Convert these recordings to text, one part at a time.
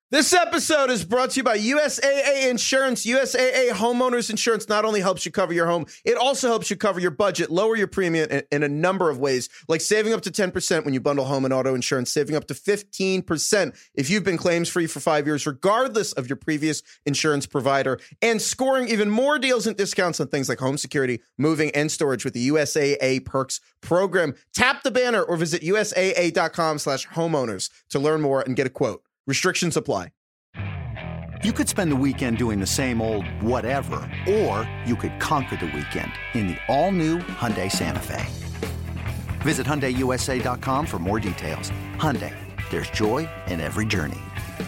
This episode is brought to you by USAA Insurance. USAA Homeowners Insurance not only helps you cover your home, it also helps you cover your budget, lower your premium in a number of ways, like saving up to 10% when you bundle home and auto insurance, saving up to 15% if you've been claims-free for 5 years, regardless of your previous insurance provider, and scoring even more deals and discounts on things like home security, moving, and storage with the USAA Perks program. Tap the banner or visit USAA.com/homeowners to learn more and get a quote. Restrictions apply. You could spend the weekend doing the same old whatever, or you could conquer the weekend in the all-new Hyundai Santa Fe. Visit HyundaiUSA.com for more details. Hyundai, there's joy in every journey.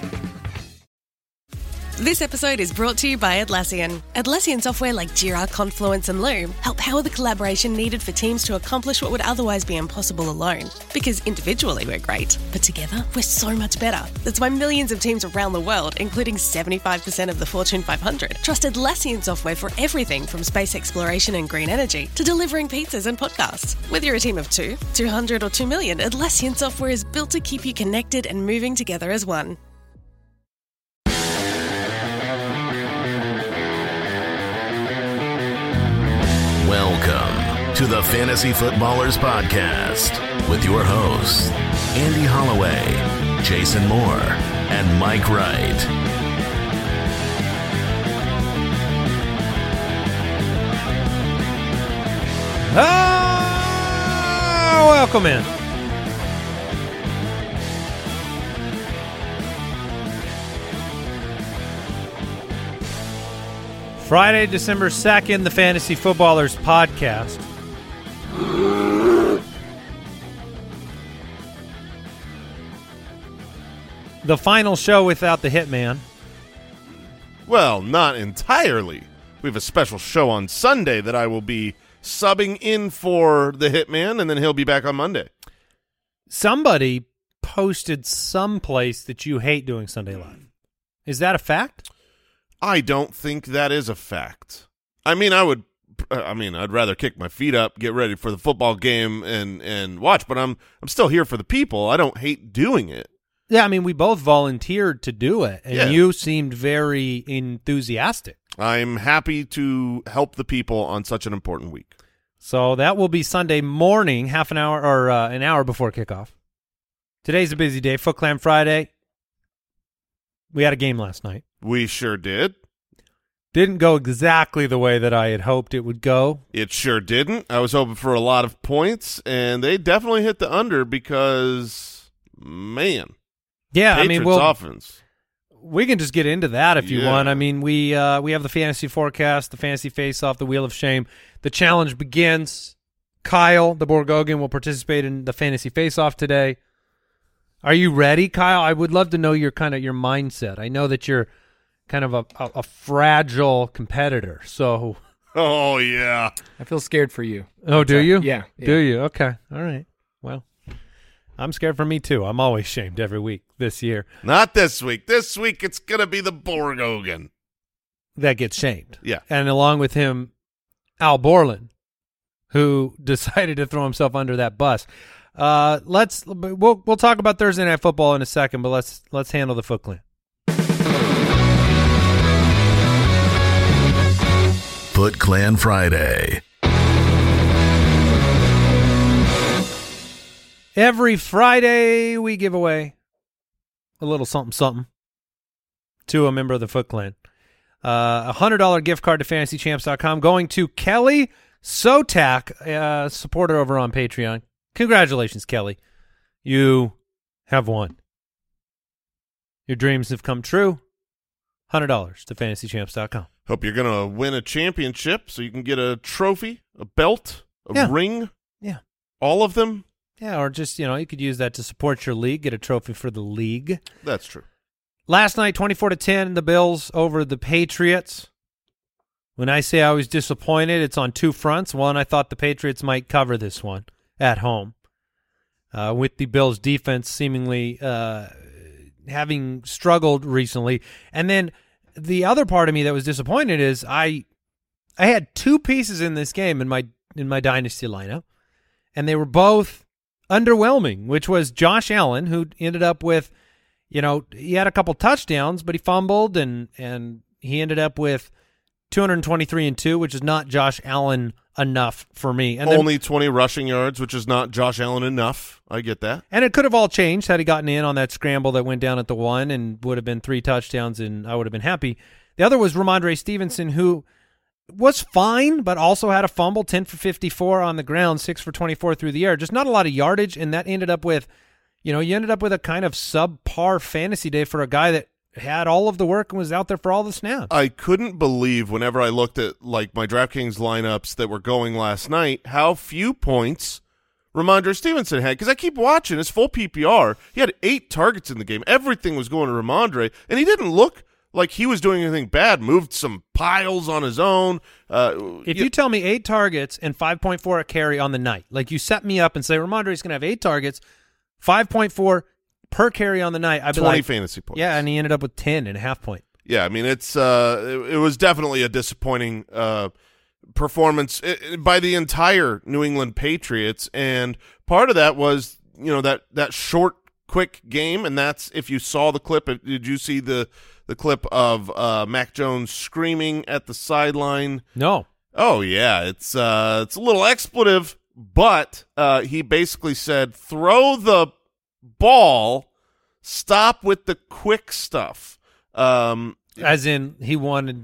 This episode is brought to you by Atlassian. Atlassian software like Jira, Confluence, and Loom help power the collaboration needed for teams to accomplish what would otherwise be impossible alone. Because individually we're great, but together we're so much better. That's why millions of teams around the world, including 75% of the Fortune 500, trust Atlassian software for everything from space exploration and green energy to delivering pizzas and podcasts. Whether you're a team of 2, 200, or 2 million, Atlassian software is built to keep you connected and moving together as one. Welcome to the Fantasy Footballers Podcast with your hosts, Andy Holloway, Jason Moore, and Mike Wright. Welcome in. Friday, December 2nd, the Fantasy Footballers Podcast. The final show without the Hitman. Well, not entirely. We have a special show on Sunday that I will be subbing in for the Hitman, and then he'll be back on Monday. Somebody posted someplace that you hate doing Sunday Live. Is that a fact? I don't think that is a fact. I'd rather kick my feet up, get ready for the football game, and watch. But I'm still here for the people. I don't hate doing it. Yeah, we both volunteered to do it, and Yeah. You seemed very enthusiastic. I'm happy to help the people on such an important week. So that will be Sunday morning, half an hour or an hour before kickoff. Today's a busy day. Foot Clan Friday. We had a game last night. We sure did. Didn't go exactly the way that I had hoped it would go. It sure didn't. I was hoping for a lot of points, and they definitely hit the under because, man. Yeah, Patriots offense. We can just get into that if you Yeah. want. We have the fantasy forecast, the fantasy face-off, the Wheel of Shame. The challenge begins. Kyle, the Borgogan, will participate in the fantasy face-off today. Are you ready, Kyle? I would love to know your mindset. I know that you're kind of a fragile competitor, so. Oh, yeah. I feel scared for you. Oh, do you? Yeah. Do you? Okay. All right. Well, I'm scared for me too. I'm always shamed every week this year. Not this week. This week it's going to be the Borgogan. That gets shamed. Yeah. And along with him, Al Borland, who decided to throw himself under that bus. We'll talk about Thursday Night Football in a second, but let's handle the Foot Clan. Foot Clan Friday. Every Friday, we give away a little something to a member of the Foot Clan. A $100 gift card to fantasychamps.com going to Kelly Sotak, supporter over on Patreon. Congratulations, Kelly. You have won. Your dreams have come true. $100 to fantasychamps.com. Hope you're going to win a championship so you can get a trophy, a belt, a ring. Yeah. All of them. Yeah, or just, you could use that to support your league, get a trophy for the league. That's true. Last night, 24-10, the Bills over the Patriots. When I say I was disappointed, it's on two fronts. One, I thought the Patriots might cover this one at home, with the Bills' defense seemingly having struggled recently. And then the other part of me that was disappointed is I had two pieces in this game in my dynasty lineup, and they were both underwhelming, which was Josh Allen, who ended up with he had a couple touchdowns, but he fumbled, and he ended up with 223 and 2, which is not Josh Allen enough for me. And only 20 rushing yards, which is not Josh Allen enough. I get that. And it could have all changed had he gotten in on that scramble that went down at the 1 and would have been 3 touchdowns, and I would have been happy. The other was Ramondre Stevenson, who was fine, but also had a fumble, 10 for 54 on the ground, 6 for 24 through the air. Just not a lot of yardage, and that ended up with, you ended up with a kind of subpar fantasy day for a guy that had all of the work and was out there for all the snaps. I couldn't believe whenever I looked at my DraftKings lineups that were going last night how few points Ramondre Stevenson had, because I keep watching his full PPR. He had 8 targets in the game. Everything was going to Ramondre, and he didn't look like he was doing anything bad. Moved some piles on his own. If you tell me 8 targets and 5.4 a carry on the night, like you set me up and say Ramondre's going to have 8 targets, 5.4 per carry on the night, I'd be 20 like, fantasy points. Yeah, and he ended up with 10.5 points. Yeah, I mean, it was definitely a disappointing performance by the entire New England Patriots, and part of that was, that short, quick game, and that's, if you saw the clip, did you see the clip of Mac Jones screaming at the sideline? No. Oh, yeah, it's a little expletive, but he basically said, throw the ball, stop with the quick stuff. As in, he wanted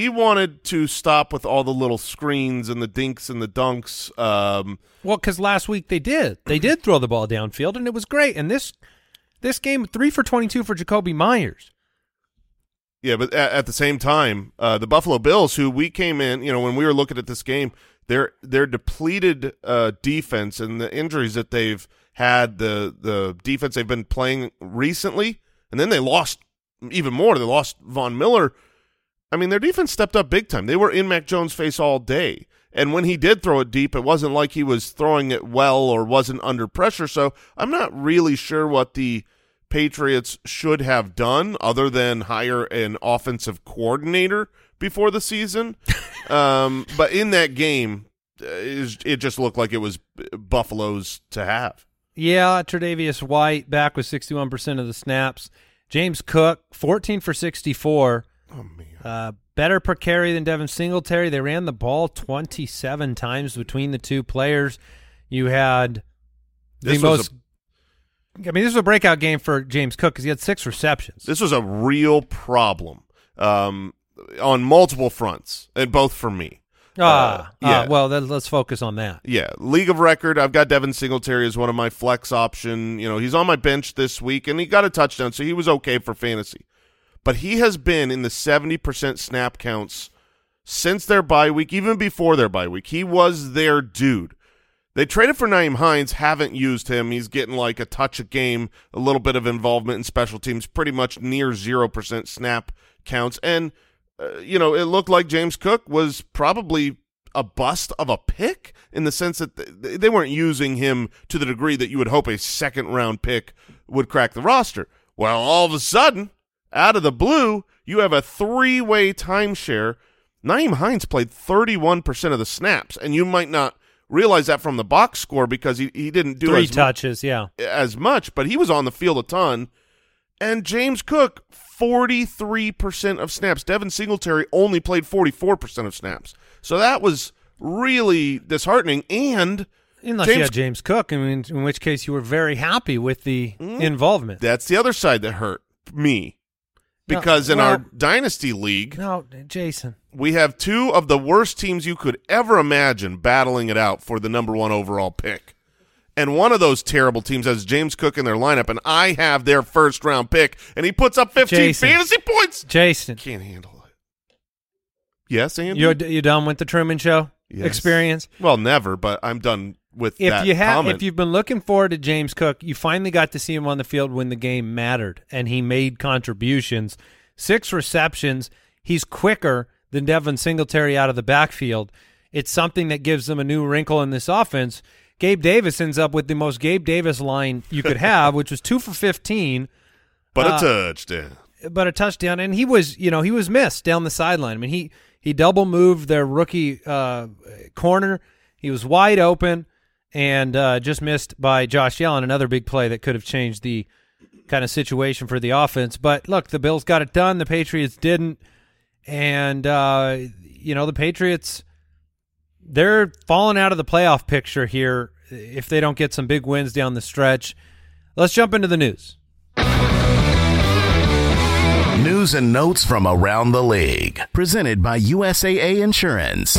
to stop with all the little screens and the dinks and the dunks. Well, because last week they did throw the ball downfield, and it was great. And this game, 3 for 22 for Jacoby Myers. Yeah, but at the same time, the Buffalo Bills, who we came in, when we were looking at this game, their depleted defense and the injuries that they've had, the defense they've been playing recently, and then they lost even more. They lost Von Miller. I mean, their defense stepped up big time. They were in Mac Jones' face all day. And when he did throw it deep, it wasn't like he was throwing it well or wasn't under pressure. So I'm not really sure what the Patriots should have done other than hire an offensive coordinator before the season. But in that game, it just looked like it was Buffalo's to have. Yeah, Tre'Davious White back with 61% of the snaps. James Cook, 14 for 64. Oh, man. Better per carry than Devin Singletary. They ran the ball 27 times between the two players. You had this was a breakout game for James Cook because he had 6 receptions. This was a real problem on multiple fronts, and both for me. Well, let's focus on that. Yeah, league of record, I've got Devin Singletary as one of my flex option. He's on my bench this week, and he got a touchdown, so he was okay for fantasy. But he has been in the 70% snap counts since their bye week, even before their bye week. He was their dude. They traded for Nyheim Hines, haven't used him. He's getting like a touch a game, a little bit of involvement in special teams, pretty much near 0% snap counts. And it looked like James Cook was probably a bust of a pick in the sense that they weren't using him to the degree that you would hope a second-round pick would crack the roster. Well, all of a sudden, out of the blue, you have a 3-way timeshare. Nyheim Hines played 31% of the snaps, and you might not realize that from the box score because he didn't do 3 touches, as much, but he was on the field a ton. And James Cook, 43% of snaps. Devin Singletary only played 44% of snaps. So that was really disheartening. And unless you had James Cook, in which case you were very happy with the involvement. That's the other side that hurt me. Because in our Dynasty League, Jason, we have 2 of the worst teams you could ever imagine battling it out for the number 1 overall pick. And one of those terrible teams has James Cook in their lineup, and I have their first-round pick, and he puts up 15 fantasy points. Jason. Can't handle it. Yes, Andy? You done with the Truman Show experience? Well, never, but I'm done with that comment. If you've been looking forward to James Cook, you finally got to see him on the field when the game mattered, and he made contributions. 6 receptions. He's quicker than Devin Singletary out of the backfield. It's something that gives them a new wrinkle in this offense. Gabe Davis ends up with the most Gabe Davis line you could have, which was 2 for 15. But a touchdown. But a touchdown, and he was missed down the sideline. I mean, he double moved their rookie corner. He was wide open and just missed by Josh Allen, another big play that could have changed the kind of situation for the offense. But look, the Bills got it done. The Patriots didn't. And, the Patriots, they're falling out of the playoff picture here if they don't get some big wins down the stretch. Let's jump into the news. News and notes from around the league. Presented by USAA Insurance.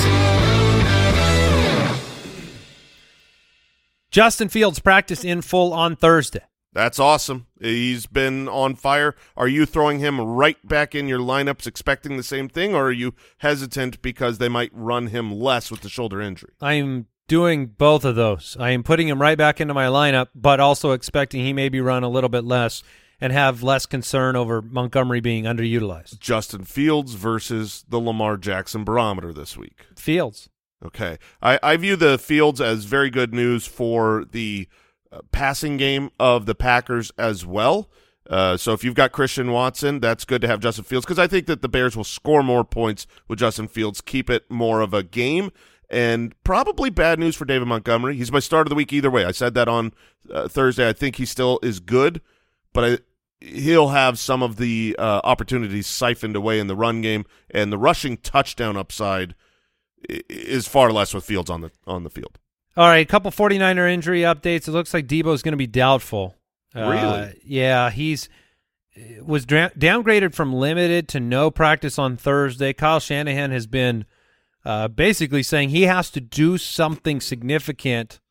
Justin Fields practiced in full on Thursday. That's awesome. He's been on fire. Are you throwing him right back in your lineups expecting the same thing, or are you hesitant because they might run him less with the shoulder injury? I'm doing both of those. I am putting him right back into my lineup, but also expecting he maybe run a little bit less and have less concern over Montgomery being underutilized. Justin Fields versus the Lamar Jackson barometer this week. Fields. Okay. I view the Fields as very good news for the passing game of the Packers as well. So if you've got Christian Watson, that's good to have Justin Fields, because I think that the Bears will score more points with Justin Fields, keep it more of a game, and probably bad news for David Montgomery. He's my start of the week either way. I said that on Thursday. I think he still is good, but he'll have some of the opportunities siphoned away in the run game, and the rushing touchdown upside is far less with Fields on the field. All right, a couple 49er injury updates. It looks like Debo's going to be doubtful. Really? Yeah, was downgraded from limited to no practice on Thursday. Kyle Shanahan has been basically saying he has to do something significant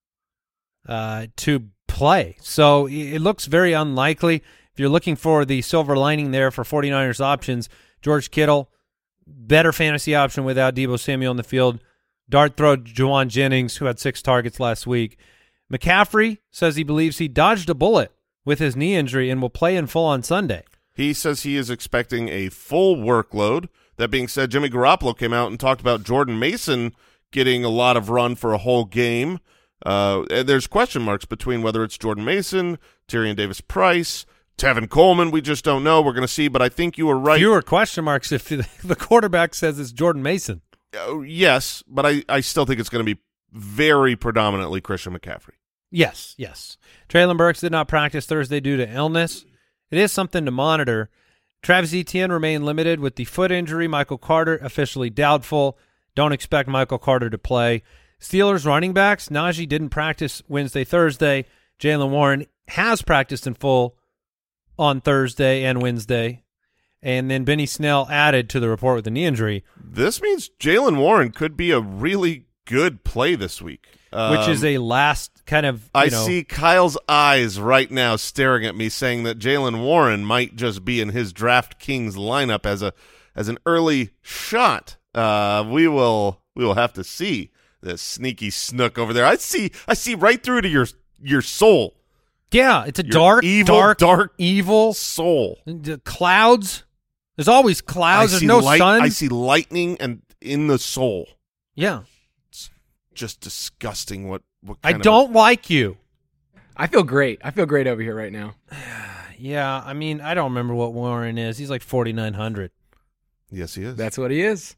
to play. So it looks very unlikely. If you're looking for the silver lining there for 49ers options, George Kittle, better fantasy option without Deebo Samuel on the field. Dart throw Juwan Jennings, who had 6 targets last week. McCaffrey says he believes he dodged a bullet with his knee injury and will play in full on Sunday. He says he is expecting a full workload. That being said, Jimmy Garoppolo came out and talked about Jordan Mason getting a lot of run for a whole game. And there's question marks between whether it's Jordan Mason, Tyrion Davis-Price, Tevin Coleman. We just don't know. We're going to see, but I think you were right. Fewer question marks if the quarterback says it's Jordan Mason. Yes, but I still think it's going to be very predominantly Christian McCaffrey. Yes. Treylon Burks did not practice Thursday due to illness. It is something to monitor. Travis Etienne remained limited with the foot injury. Michael Carter officially doubtful. Don't expect Michael Carter to play. Steelers running backs, Najee didn't practice Wednesday, Thursday. Jaylen Warren has practiced in full on Thursday and Wednesday. And then Benny Snell added to the report with a knee injury. This means Jaylen Warren could be a really good play this week. Which is a last kind of, I see Kyle's eyes right now staring at me saying that Jaylen Warren might just be in his DraftKings lineup as an early shot. We will have to see this sneaky snook over there. I see right through to your soul. Yeah, it's a Your dark, evil soul. The clouds. There's always clouds. There's no sun. I see lightning and in the soul. Yeah. It's just disgusting what I don't like you. I feel great. I feel great over here right now. Yeah, I mean, I don't remember what Warren is. He's like 4,900. Yes, he is. That's what he is.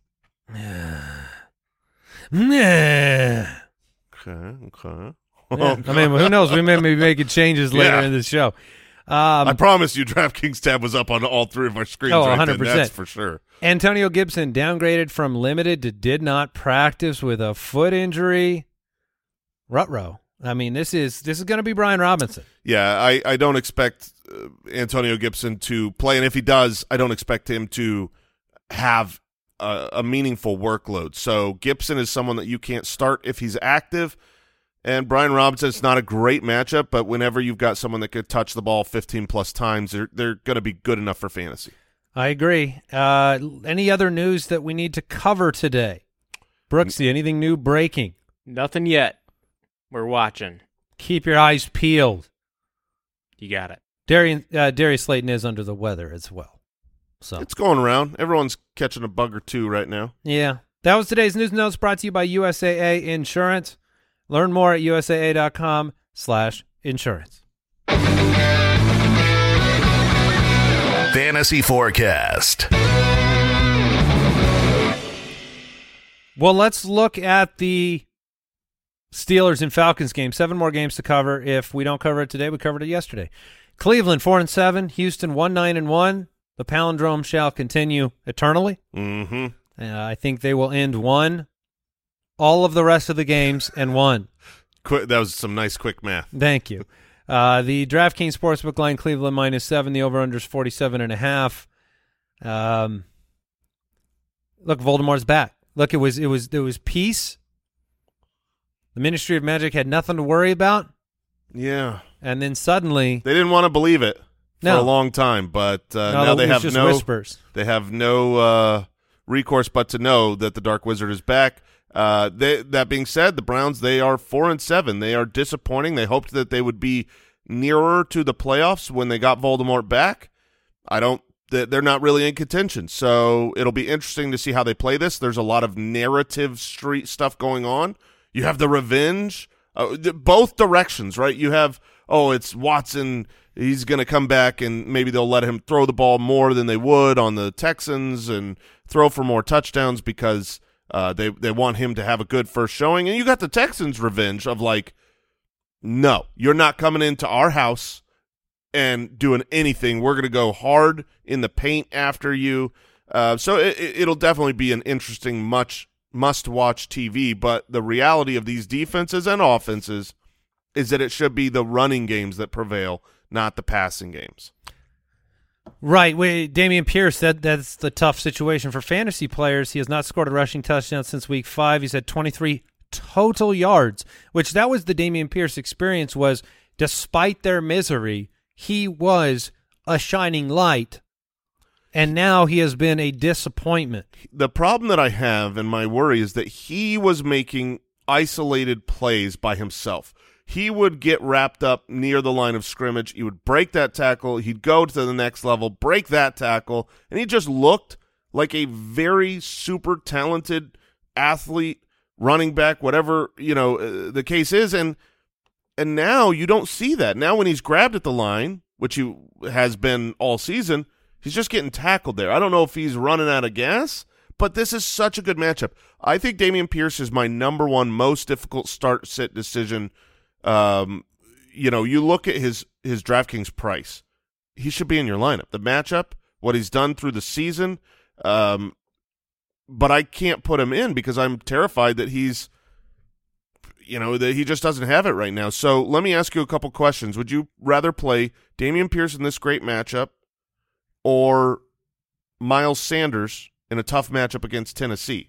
Yeah. Okay. I mean, who knows? We may be making changes later in the show. I promise you DraftKings tab was up on all 3 of our screens right 100%. then. That's for sure. Antonio Gibson downgraded from limited to did not practice with a foot injury. Ruh-roh. I mean, this is going to be Brian Robinson. Yeah, I don't expect Antonio Gibson to play, and if he does, I don't expect him to have a meaningful workload. So Gibson is someone that you can't start if he's active. And Brian Robinson, it's not a great matchup, but whenever you've got someone that could touch the ball 15-plus times, they're going to be good enough for fantasy. I agree. Any other news that we need to cover today? Brooksy, anything new breaking? Nothing yet. We're watching. Keep your eyes peeled. You got it. Darius Slayton is under the weather as well. So it's going around. Everyone's catching a bug or two right now. Yeah. That was today's news notes brought to you by USAA Insurance. Learn more at usaa.com/insurance. Fantasy Forecast. Well, let's look at the Steelers and Falcons game. 7 more games to cover. If we don't cover it today, we covered it yesterday. Cleveland 4-7, Houston 1-9-1. The palindrome shall continue eternally. Mm-hmm. I think they will end one, all of the rest of the games, and one. That was some nice quick math. Thank you. The DraftKings Sportsbook line, Cleveland -7. The over/under is 47.5. Look, Voldemort's back. Look, it was peace. The Ministry of Magic had nothing to worry about. Yeah. And then suddenly They didn't want to believe it for a long time, but now they have just no whispers. They have no recourse but to know that the Dark Wizard is back. That being said, the Browns, they are 4-7. They are disappointing. They hoped that they would be nearer to the playoffs when they got Voldemort back. They're not really in contention, so it'll be interesting to see how they play this. There's a lot of narrative street stuff going on. You have the revenge, both directions, right? You have, it's Watson. He's going to come back, and maybe they'll let him throw the ball more than they would on the Texans and throw for more touchdowns because they want him to have a good first showing. And you got the Texans' revenge of like, no, you're not coming into our house and doing anything. We're going to go hard in the paint after you. So it'll definitely be an interesting, must-watch TV. But the reality of these defenses and offenses is that it should be the running games that prevail, not the passing games. Right. Dameon Pierce, that's the tough situation for fantasy players. He has not scored a rushing touchdown since week 5. He's had 23 total yards, which that was the Dameon Pierce experience was despite their misery, he was a shining light, and now he has been a disappointment. The problem that I have and my worry is that he was making isolated plays by himself. He would get wrapped up near the line of scrimmage. He would break that tackle. He'd go to the next level, break that tackle, and he just looked like a very super talented athlete, running back, whatever the case is. And now you don't see that. Now when he's grabbed at the line, which he has been all season, he's just getting tackled there. I don't know if he's running out of gas, but this is such a good matchup. I think Dameon Pierce is my number one most difficult start-sit decision. You look at his DraftKings price. He should be in your lineup. The matchup, what he's done through the season, but I can't put him in because I'm terrified that he's that he just doesn't have it right now. So let me ask you a couple questions. Would you rather play Dameon Pierce in this great matchup or Miles Sanders in a tough matchup against Tennessee?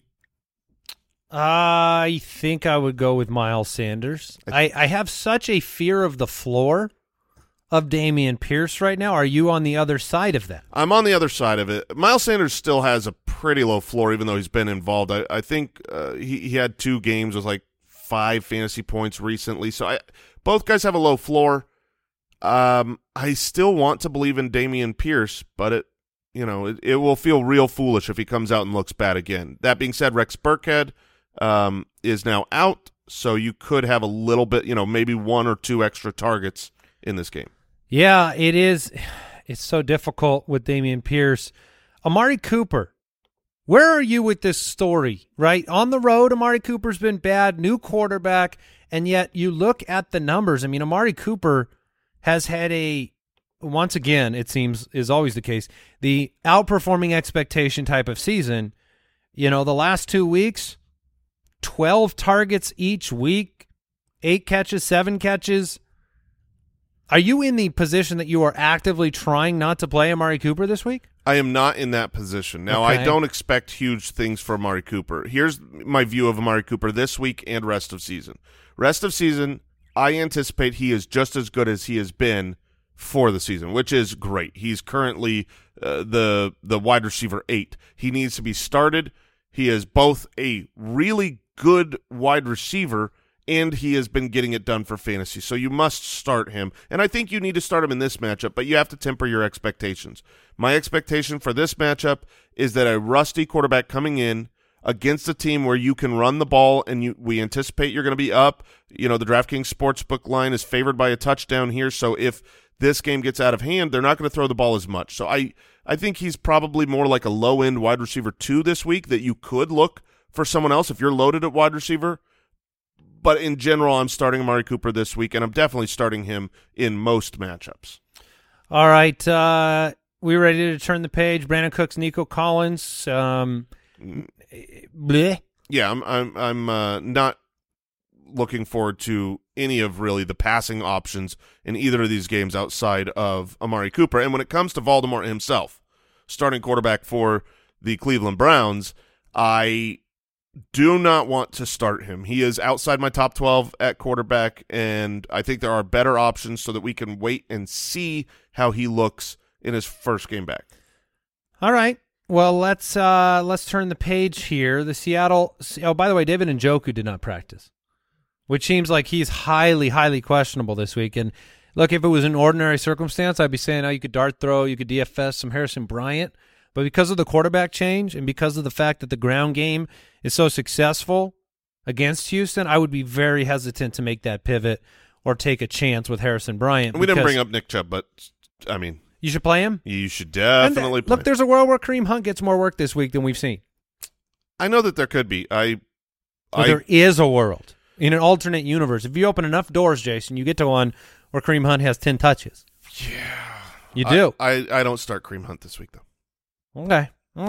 I think I would go with Miles Sanders. I have such a fear of the floor of Dameon Pierce right now. Are you on the other side of that? I'm on the other side of it. Miles Sanders still has a pretty low floor, even though he's been involved. I think he had 2 games with like 5 fantasy points recently. So both guys have a low floor. I still want to believe in Dameon Pierce, but it will feel real foolish if he comes out and looks bad again. That being said, Rex Burkhead is now out, so you could have a little bit, maybe 1 or 2 extra targets in this game. Yeah, it is. It's so difficult with Dameon Pierce. Amari Cooper, where are you with this story, right? On the road, Amari Cooper's been bad, new quarterback, and yet you look at the numbers. I mean, Amari Cooper has had once again, it seems is always the case, the outperforming expectation type of season. The last 2 weeks, 12 targets each week, 8 catches, 7 catches. Are you in the position that you are actively trying not to play Amari Cooper this week? I am not in that position. Now, Okay. I don't expect huge things for Amari Cooper. Here's my view of Amari Cooper this week and rest of season. Rest of season, I anticipate he is just as good as he has been for the season, which is great. He's currently the wide receiver 8. He needs to be started. He is both a really good wide receiver and he has been getting it done for fantasy. So you must start him. And I think you need to start him in this matchup, but you have to temper your expectations. My expectation for this matchup is that a rusty quarterback coming in against a team where you can run the ball and we anticipate you're going to be up. The DraftKings Sportsbook line is favored by a touchdown here. So if this game gets out of hand, they're not going to throw the ball as much. So I think he's probably more like a low-end wide receiver 2 this week that you could look for someone else if you're loaded at wide receiver. But in general, I'm starting Amari Cooper this week, and I'm definitely starting him in most matchups. All right. We ready to turn the page? Brandon Cooks, Nico Collins. Bleh. Yeah, I'm not looking forward to any of really the passing options in either of these games outside of Amari Cooper. And when it comes to Voldemort himself, starting quarterback for the Cleveland Browns, I do not want to start him. He is outside my top 12 at quarterback, and I think there are better options so that we can wait and see how he looks in his first game back. All right. Well, let's turn the page here. The Seattle. Oh, by the way, David Njoku did not practice, which seems like he's highly, highly questionable this week. And look, if it was an ordinary circumstance, I'd be saying, oh, you could dart throw, you could DFS some Harrison Bryant. But because of the quarterback change and because of the fact that the ground game is so successful against Houston, I would be very hesitant to make that pivot or take a chance with Harrison Bryant. We didn't bring up Nick Chubb, but I mean, you should play him. You should definitely play look, him. there's a world where Kareem Hunt gets more work this week than we've seen. I know that there could be. There is a world in an alternate universe. If you open enough doors, Jason, you get to one where Kareem Hunt has 10 touches. Yeah, you do. I don't start Kareem Hunt this week though. Okay.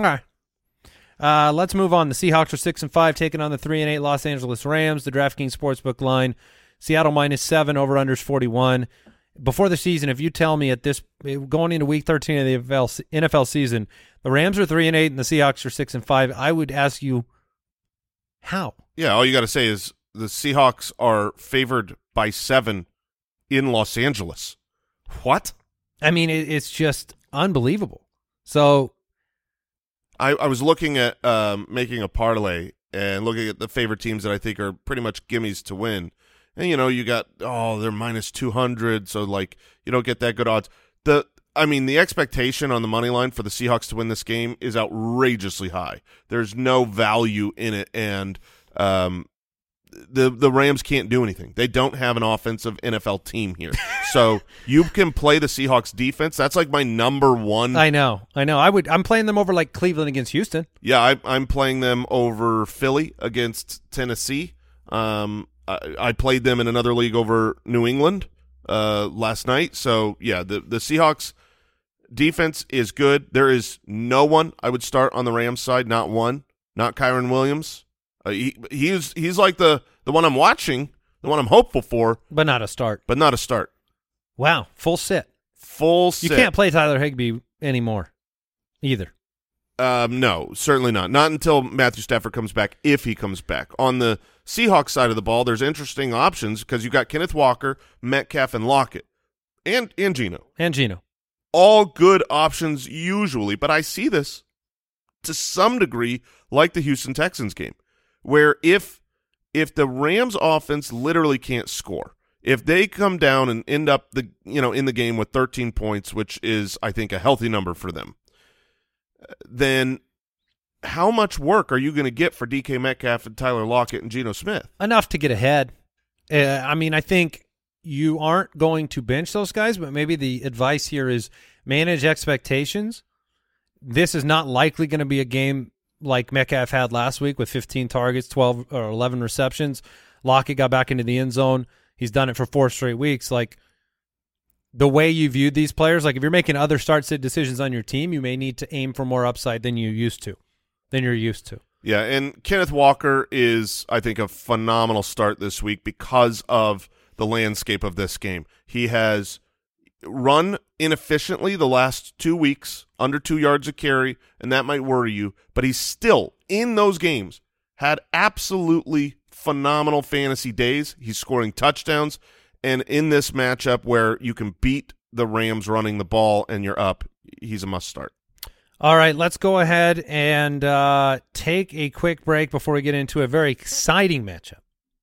Let's move on. The Seahawks are 6-5, taking on the 3-8 Los Angeles Rams. The DraftKings Sportsbook line: Seattle -7, over/unders 41. Before the season, if you tell me going into Week 13 of the NFL season, the Rams are 3-8 and the Seahawks are 6-5, I would ask you, how? Yeah, all you got to say is the Seahawks are favored by 7 in Los Angeles. What? I mean, it's just unbelievable. So I was looking at making a parlay and looking at the favorite teams that I think are pretty much gimmies to win. And, you got, they're -200, so, you don't get that good odds. The expectation on the money line for the Seahawks to win this game is outrageously high. There's no value in it, and the Rams can't do anything. They don't have an offensive NFL team here. So you can play the Seahawks defense. That's like my number one. I know. I'm playing them over like Cleveland against Houston. Yeah, I'm playing them over Philly against Tennessee. I played them in another league over New England last night. So, yeah, the Seahawks defense is good. There is no one I would start on the Rams side, not one, not Kyron Williams. He's like the one I'm watching, the one I'm hopeful for. But not a start. Wow, full sit. You can't play Tyler Higbee anymore either. No, certainly not. Not until Matthew Stafford comes back, if he comes back. On the Seahawks side of the ball, there's interesting options because you've got Kenneth Walker, Metcalf, and Lockett, and Geno. All good options usually, but I see this to some degree like the Houston Texans game, where if the Rams offense literally can't score, if they come down and end up in the game with 13 points, which is, I think, a healthy number for them, then how much work are you going to get for DK Metcalf and Tyler Lockett and Geno Smith? Enough to get ahead. I think you aren't going to bench those guys, but maybe the advice here is manage expectations. This is not likely going to be a game like Metcalf had last week with 15 targets, 12 or 11 receptions. Lockett got back into the end zone. He's done it for 4 straight weeks. The way you viewed these players, if you're making other start-sit decisions on your team, you may need to aim for more upside than you're used to. Yeah, and Kenneth Walker is, I think, a phenomenal start this week because of the landscape of this game. He has run inefficiently the last 2 weeks, under 2 yards a carry, and that might worry you, but he's still, in those games, had absolutely phenomenal fantasy days. He's scoring touchdowns. And in this matchup where you can beat the Rams running the ball and you're up, he's a must-start. All right, let's go ahead and take a quick break before we get into a very exciting matchup.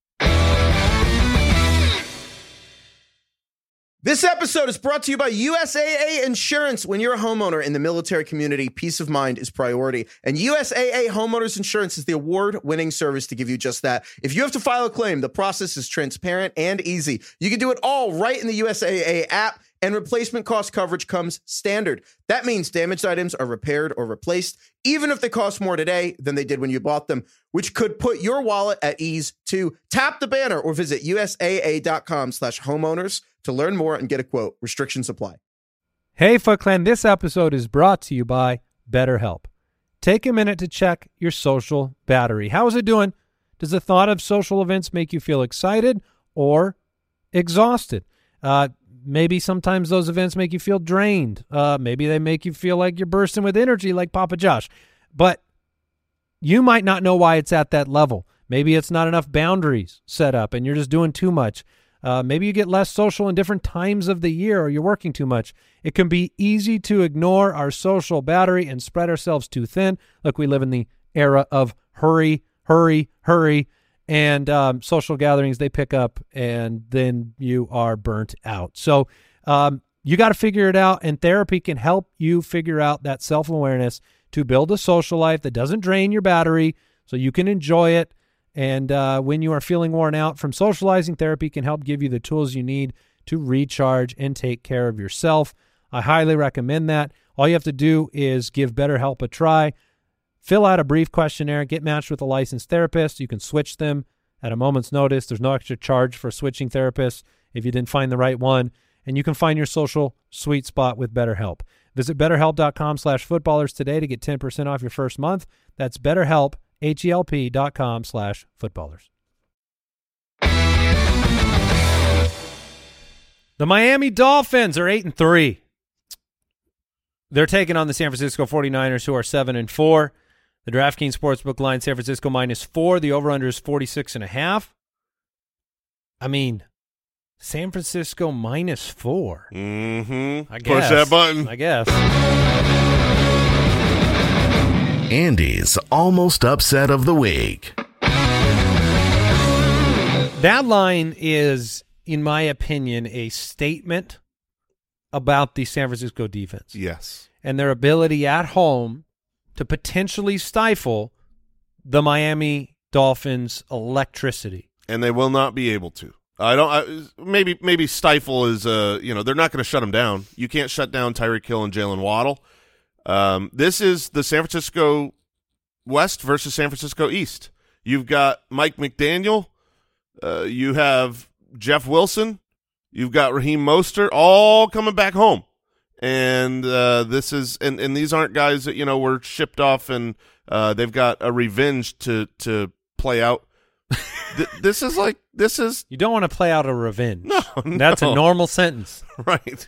This episode is brought to you by USAA Insurance. When you're a homeowner in the military community, peace of mind is priority. And USAA Homeowners Insurance is the award-winning service to give you just that. If you have to file a claim, the process is transparent and easy. You can do it all right in the USAA app, and replacement cost coverage comes standard. That means damaged items are repaired or replaced, even if they cost more today than they did when you bought them, which could put your wallet at ease too. Tap the banner or visit USAA.com/homeowners to learn more and get a quote. Restrictions apply. Hey, Foot Clan, this episode is brought to you by BetterHelp. Take a minute to check your social battery. How is it doing? Does the thought of social events make you feel excited or exhausted? Maybe sometimes those events make you feel drained. Maybe they make you feel like you're bursting with energy like Papa Josh. But you might not know why it's at that level. Maybe it's not enough boundaries set up and you're just doing too much. Maybe you get less social in different times of the year or you're working too much. It can be easy to ignore our social battery and spread ourselves too thin. Look, we live in the era of hurry, and social gatherings, they pick up, and then you are burnt out. So you got to figure it out, and therapy can help you figure out that self-awareness to build a social life that doesn't drain your battery so you can enjoy it. And when you are feeling worn out from socializing, therapy can help give you the tools you need to recharge and take care of yourself. I highly recommend that. All you have to do is give BetterHelp a try. Fill out a brief questionnaire, get matched with a licensed therapist. You can switch them at a moment's notice. There's no extra charge for switching therapists if you didn't find the right one. And you can find your social sweet spot with BetterHelp. Visit BetterHelp.com/footballers today to get 10% off your first month. That's BetterHelp, HELP.com/footballers. The Miami Dolphins are 8-3. They're taking on the San Francisco 49ers, who are 7-4. The DraftKings Sportsbook line, San Francisco -4. The over-under is 46.5. I mean, San Francisco -4. Mm-hmm. I guess. Push that button. I guess. Andy's almost upset of the week. That line is, in my opinion, a statement about the San Francisco defense. Yes. And their ability at home to potentially stifle the Miami Dolphins' electricity. And they will not be able to. Maybe stifle is they're not going to shut them down. You can't shut down Tyreek Hill and Jalen Waddle. This is the San Francisco West versus San Francisco East. You've got Mike McDaniel. You have Jeff Wilson. You've got Raheem Mostert, all coming back home. And this is and these aren't guys that were shipped off and they've got a revenge to play out. This is you don't want to play out a revenge. No, that's a normal sentence, right?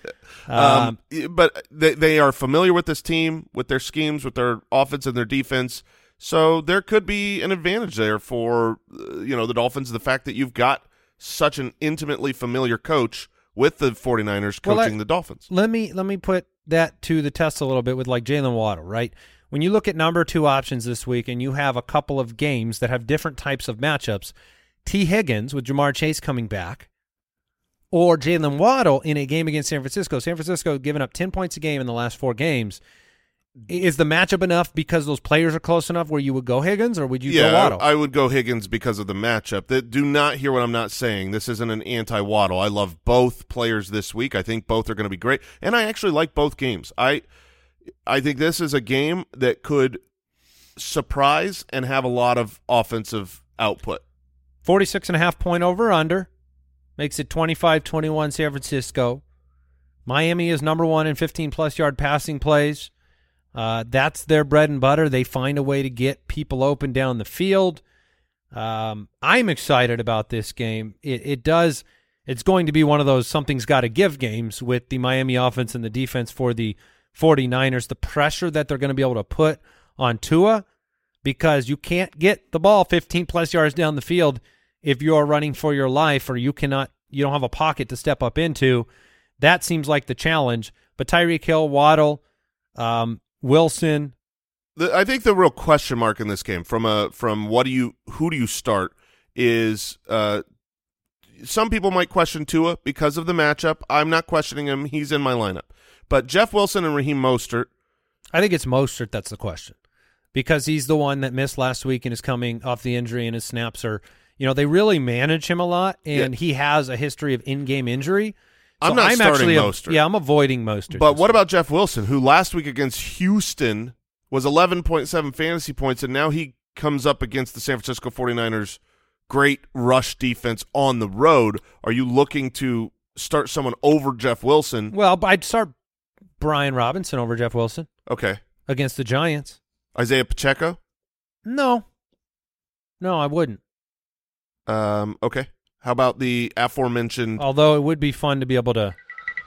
But they are familiar with this team, with their schemes, with their offense and their defense. So there could be an advantage there for the Dolphins. The fact that you've got such an intimately familiar coach with the 49ers coaching the Dolphins. Let me put that to the test a little bit with like Jalen Waddle, right? When you look at number 2 options this week and you have a couple of games that have different types of matchups, T. Higgins with Jamar Chase coming back or Jalen Waddle in a game against San Francisco giving up 10 points a game in the last 4 games. Is the matchup enough because those players are close enough where you would go Higgins or would you go Waddle? I would go Higgins because of the matchup. Do not hear what I'm not saying. This isn't an anti-Waddle. I love both players this week. I think both are going to be great. And I actually like both games. I think this is a game that could surprise and have a lot of offensive output. 46.5 point over-under makes it 25-21 San Francisco. Miami is number 1 in 15-plus yard passing plays. That's their bread and butter. They find a way to get people open down the field. I'm excited about this game. It's going to be one of those something's got to give games with the Miami offense and the defense for the 49ers. The pressure that they're going to be able to put on Tua, because you can't get the ball 15-plus yards down the field if you're running for your life or you don't have a pocket to step up into. That seems like the challenge. But Tyreek Hill, Waddle, Wilson. I think the real question mark in this game from who do you start is some people might question Tua because of the matchup. I'm not questioning him. He's in my lineup. But Jeff Wilson and Raheem Mostert. I think it's Mostert that's the question because he's the one that missed last week and is coming off the injury and his snaps are, they really manage him a lot and he has a history of in-game injury. So I'm not starting Mostert. Yeah, I'm avoiding Mostert. But what about Jeff Wilson, who last week against Houston was 11.7 fantasy points, and now he comes up against the San Francisco 49ers' great rush defense on the road? Are you looking to start someone over Jeff Wilson? Well, I'd start Brian Robinson over Jeff Wilson Okay. against the Giants. Isaiah Pacheco? No, I wouldn't. Okay. How about the aforementioned Although it would be fun to be able to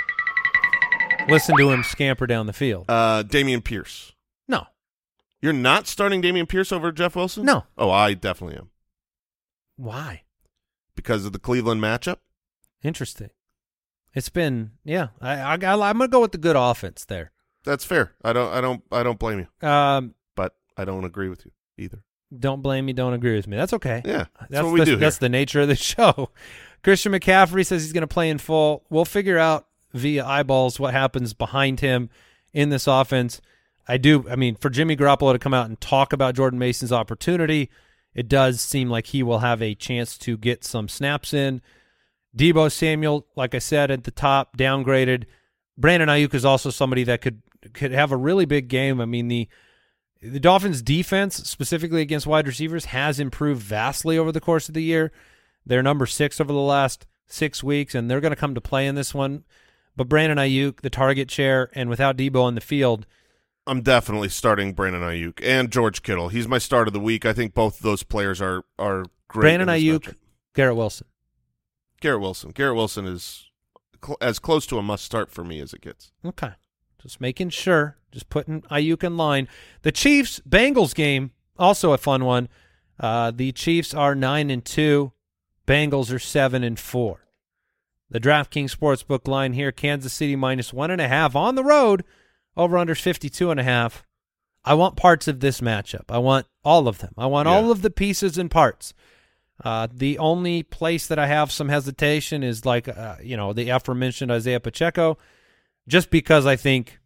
listen to him scamper down the field. Dameon Pierce? No. You're not starting Dameon Pierce over Jeff Wilson? No. Oh, I definitely am. Why? Because of the Cleveland matchup? Interesting. It's been, yeah. I'm gonna go with the good offense there. That's fair. I don't blame you. But I don't agree with you either. Don't blame me. Don't agree with me. That's okay. Yeah, that's what we do here. That's the nature of the show. Christian McCaffrey says he's going to play in full. We'll figure out via eyeballs what happens behind him in this offense. I mean, for Jimmy Garoppolo to come out and talk about Jordan Mason's opportunity, it does seem like he will have a chance to get some snaps in. Deebo Samuel, like I said, at the top, downgraded. Brandon Ayuk is also somebody that could have a really big game. I mean, the Dolphins' defense, specifically against wide receivers, has improved vastly over the course of the year. They're number 6 over the last 6 weeks, and they're going to come to play in this one. But Brandon Ayuk, the target share, and without Deebo on the field, I'm definitely starting Brandon Ayuk and George Kittle. He's my start of the week. I think both of those players are great. Brandon Ayuk, Garrett Wilson. Garrett Wilson is as close to a must-start for me as it gets. Okay. Just making sure, just putting Ayuk in line. The Chiefs-Bengals game, also a fun one. The Chiefs are 9-2. Bengals are 7-4. The DraftKings Sportsbook line here, Kansas City -1.5 on the road, over-under 52.5. I want parts of this matchup. I want all of them. I want all of the pieces and parts. The only place that I have some hesitation is like, the aforementioned Isaiah Pacheco, just because I think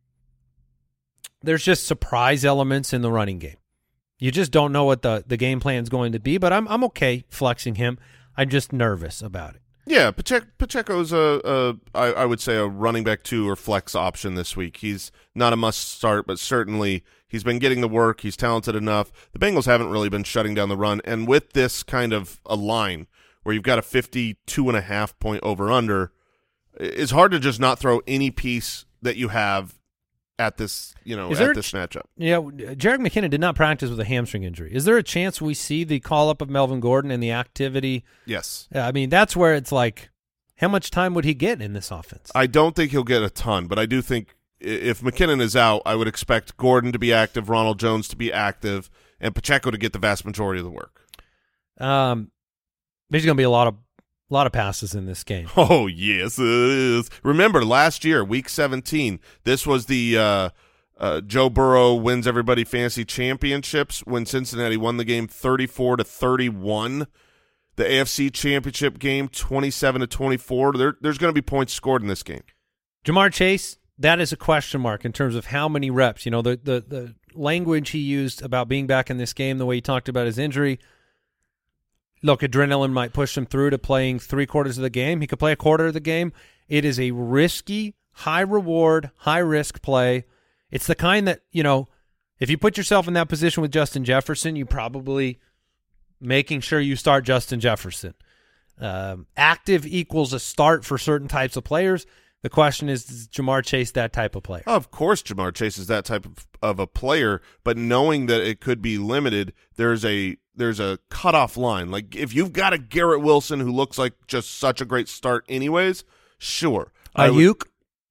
there's just surprise elements in the running game. You just don't know what the game plan is going to be, but I'm okay flexing him. I'm just nervous about it. Yeah, Pacheco's I would say a running back 2 or flex option this week. He's not a must start, but certainly he's been getting the work. He's talented enough. The Bengals haven't really been shutting down the run, and with this kind of a line where you've got a 52.5 point over under, it's hard to just not throw any piece that you have at this, this matchup. Yeah, Jerick McKinnon did not practice with a hamstring injury. Is there a chance we see the call-up of Melvin Gordon and the activity? Yes. I mean, that's where it's like, how much time would he get in this offense? I don't think he'll get a ton, but I do think if McKinnon is out, I would expect Gordon to be active, Ronald Jones to be active, and Pacheco to get the vast majority of the work. There's going to be a lot of passes in this game. Oh, yes, it is. Remember, last year, Week 17, this was the Joe Burrow wins everybody fantasy championships when Cincinnati won the game 34-31. The AFC Championship game 27-24. There's going to be points scored in this game. Jamar Chase, that is a question mark in terms of how many reps. You know, the language he used about being back in this game, the way he talked about his injury. Look, adrenaline might push him through to playing 3/4 of the game. He could play a quarter of the game. It is a risky, high-reward, high-risk play. It's the kind that, if you put yourself in that position with Justin Jefferson, you probably making sure you start Justin Jefferson. Active equals a start for certain types of players. The question is Jamar Chase that type of player? Of course Jamar Chase is that type of a player, but knowing that it could be limited, there's a cutoff line. Like if you've got a Garrett Wilson who looks like just such a great start anyways, sure. Ayuk?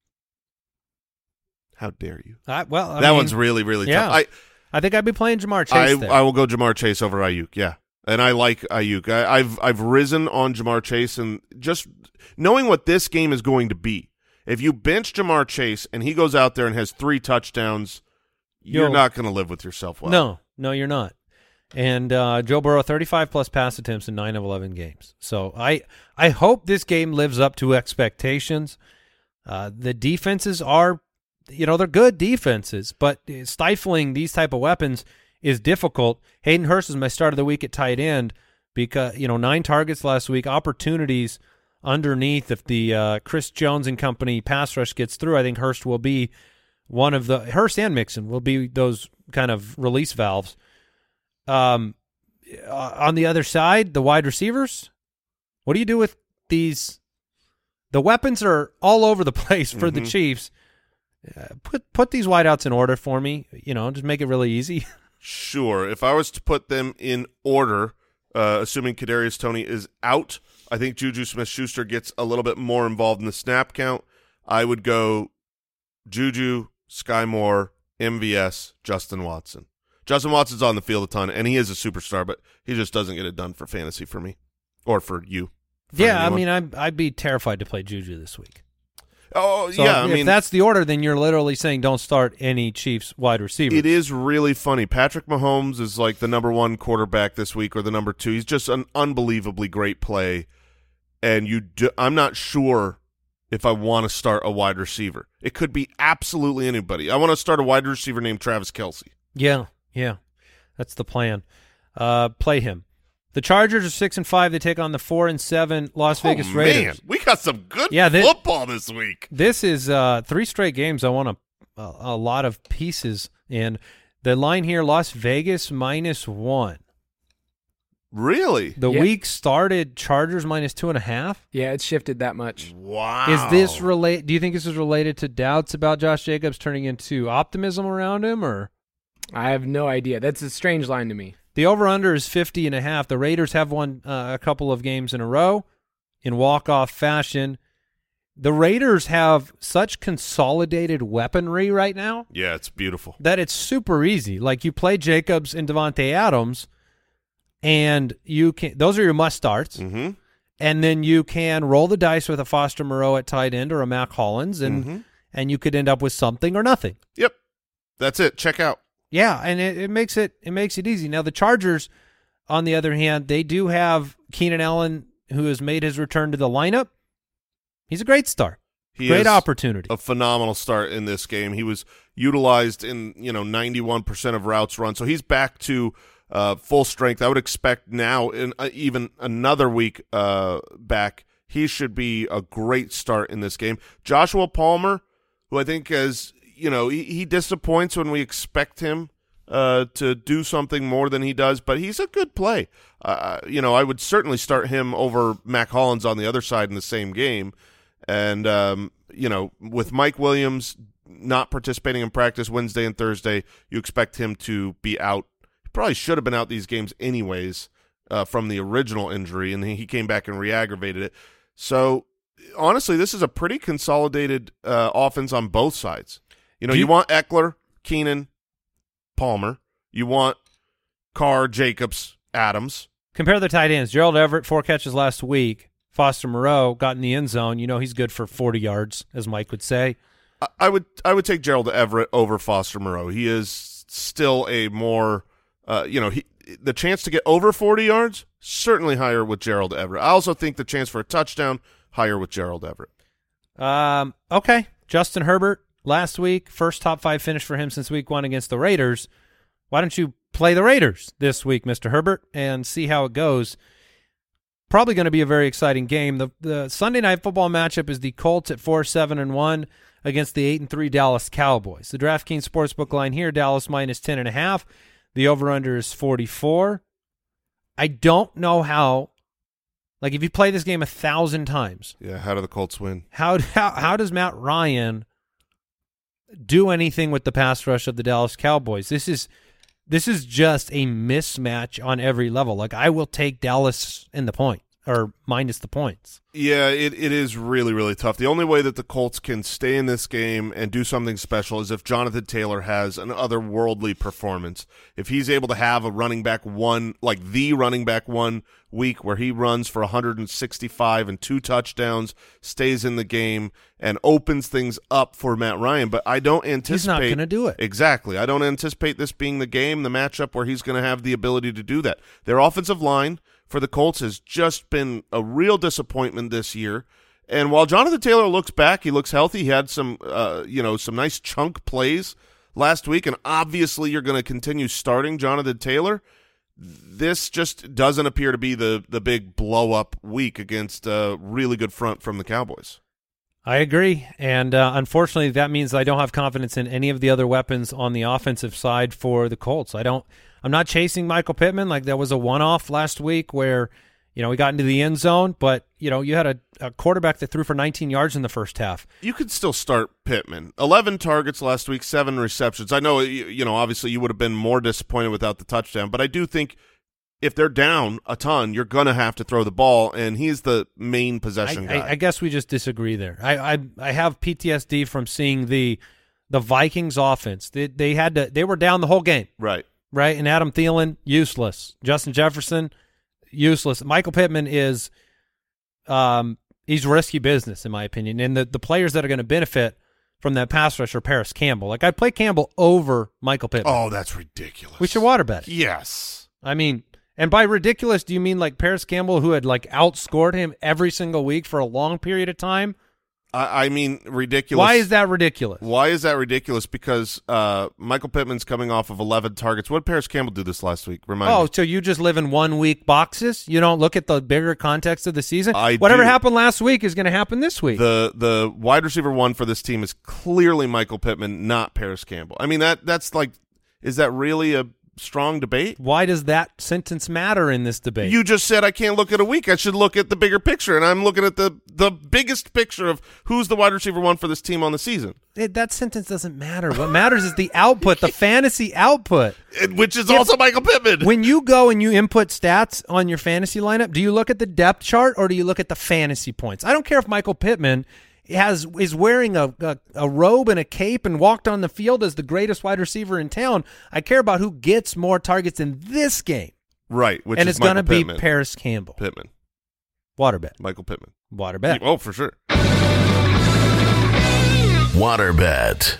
How dare you? That one's really, really tough. I think I'd be playing Jamar Chase there. I will go Jamar Chase over Ayuk, yeah. And I like Ayuk. I've risen on Jamar Chase, and just knowing what this game is going to be, if you bench Jamar Chase and he goes out there and has 3 touchdowns, you're not going to live with yourself well. No, you're not. And Joe Burrow, 35-plus pass attempts in 9 of 11 games. So I hope this game lives up to expectations. The defenses are, they're good defenses, but stifling these type of weapons is difficult. Hayden Hurst is my start of the week at tight end because, 9 targets last week, opportunities underneath. If the Chris Jones and company pass rush gets through, I think Hurst will be one of the – Hurst and Mixon will be those kind of release valves. On the other side, the wide receivers, what do you do with these? The weapons are all over the place for the Chiefs. Put these wideouts in order for me. Just make it really easy. Sure. If I was to put them in order, assuming Kadarius Toney is out, I think Juju Smith-Schuster gets a little bit more involved in the snap count. I would go Juju, Sky Moore, MVS, Justin Watson. Justin Watson's on the field a ton, and he is a superstar, but he just doesn't get it done for fantasy for me or for you. Yeah, anyone. I'd be terrified to play Juju this week. Oh, so yeah. If that's the order, then you're literally saying don't start any Chiefs wide receiver. It is really funny. Patrick Mahomes is like the number 1 quarterback this week or the number 2. He's just an unbelievably great play, and I'm not sure if I want to start a wide receiver. It could be absolutely anybody. I want to start a wide receiver named Travis Kelce. Yeah, that's the plan. Play him. The Chargers are 6-5. They take on the 4-7 Las Vegas Raiders. Man, we got some good football this week. This is 3 straight games. I want a lot of pieces. And the line here, Las Vegas -1. Really? The week started Chargers -2.5. Yeah, it's shifted that much. Wow. Is this do you think this is related to doubts about Josh Jacobs turning into optimism around him, or? I have no idea. That's a strange line to me. The over-under is 50.5. The Raiders have won a couple of games in a row in walk-off fashion. The Raiders have such consolidated weaponry right now. Yeah, it's beautiful. That it's super easy. Like, you play Jacobs and Devontae Adams, and those are your must-starts. Mm-hmm. And then you can roll the dice with a Foster Moreau at tight end or a Mac Hollins, and you could end up with something or nothing. Yep. That's it. Check out. Yeah, and it makes it easy. Now the Chargers, on the other hand, they do have Keenan Allen, who has made his return to the lineup. He's a great start. Great opportunity. A phenomenal start in this game. He was utilized in 91% of routes run, so he's back to full strength. I would expect now, in even another week back, he should be a great start in this game. Joshua Palmer, who I think has. He disappoints when we expect him to do something more than he does, but he's a good play. I would certainly start him over Mac Hollins on the other side in the same game. And, with Mike Williams not participating in practice Wednesday and Thursday, you expect him to be out. He probably should have been out these games anyways from the original injury, and he came back and re-aggravated it. So, honestly, this is a pretty consolidated offense on both sides. You want Eckler, Keenan, Palmer. You want Carr, Jacobs, Adams. Compare the tight ends. Gerald Everett, 4 catches last week. Foster Moreau got in the end zone. He's good for 40 yards, as Mike would say. I would take Gerald Everett over Foster Moreau. He is still a more, the chance to get over 40 yards, certainly higher with Gerald Everett. I also think the chance for a touchdown, higher with Gerald Everett. Okay. Justin Herbert. Last week, first top 5 finish for him since week 1 against the Raiders. Why don't you play the Raiders this week, Mr. Herbert, and see how it goes? Probably going to be a very exciting game. The Sunday Night Football matchup is the Colts at 4-7-1 against the 8-3 Dallas Cowboys. The DraftKings Sportsbook line here, Dallas -10.5. The over-under is 44. I don't know how. Like, if you play this game 1,000 times. Yeah, how do the Colts win? How does Matt Ryan do anything with the pass rush of the Dallas Cowboys? This is just a mismatch on every level. Like, I will take Dallas in the point or minus the points. Yeah, it is really, really tough. The only way that the Colts can stay in this game and do something special is if Jonathan Taylor has an otherworldly performance. If he's able to have a running back one, like the running back one week where he runs for 165 and 2 touchdowns, stays in the game, and opens things up for Matt Ryan. But I don't anticipate— He's not going to do it. Exactly. I don't anticipate this being the game, the matchup where he's going to have the ability to do that. Their offensive line for the Colts has just been a real disappointment this year. And while Jonathan Taylor looks back, he looks healthy. He had some nice chunk plays last week, and obviously you're going to continue starting Jonathan Taylor. This just doesn't appear to be the big blow-up week against a really good front from the Cowboys. I agree, and unfortunately that means I don't have confidence in any of the other weapons on the offensive side for the Colts. I'm not chasing Michael Pittman. Like, that was a one-off last week where, we got into the end zone, but, you had a quarterback that threw for 19 yards in the first half. You could still start Pittman. 11 targets last week, 7 receptions. I know, obviously you would have been more disappointed without the touchdown, but I do think if they're down a ton, you're going to have to throw the ball, and he's the main possession guy. I guess we just disagree there. I have PTSD from seeing the Vikings offense. They were down the whole game. Right. And Adam Thielen, useless. Justin Jefferson, useless. Michael Pittman is he's risky business, in my opinion. And the players that are going to benefit from that pass rush are Paris Campbell. I'd play Campbell over Michael Pittman. Oh, that's ridiculous. We should water bet it. Yes. I mean, and by ridiculous, do you mean like Paris Campbell, who had outscored him every single week for a long period of time? I mean, ridiculous. Why is that ridiculous? Why is that ridiculous? Because Michael Pittman's coming off of 11 targets. What did Paris Campbell do this last week? Remind me. So you just live in 1 week boxes? You don't look at the bigger context of the season? Whatever happened last week is going to happen this week. The wide receiver 1 for this team is clearly Michael Pittman, not Paris Campbell. I mean, that's like, is that really a strong debate? Why does that sentence matter in this debate? You just said I can't look at a week. I should look at the bigger picture, and I'm looking at the biggest picture of who's the wide receiver 1 for this team on the season. That sentence doesn't matter. What matters is the output, the fantasy output. Which is also Michael Pittman. When you go and you input stats on your fantasy lineup, do you look at the depth chart or do you look at the fantasy points? I don't care if Michael Pittman is wearing a robe and a cape and walked on the field as the greatest wide receiver in town. I care about who gets more targets in this game. Right, which and is it's going to be Pittman. Paris Campbell. Pittman. Water bet. Michael Pittman. Water bet. Oh, for sure. Water bet.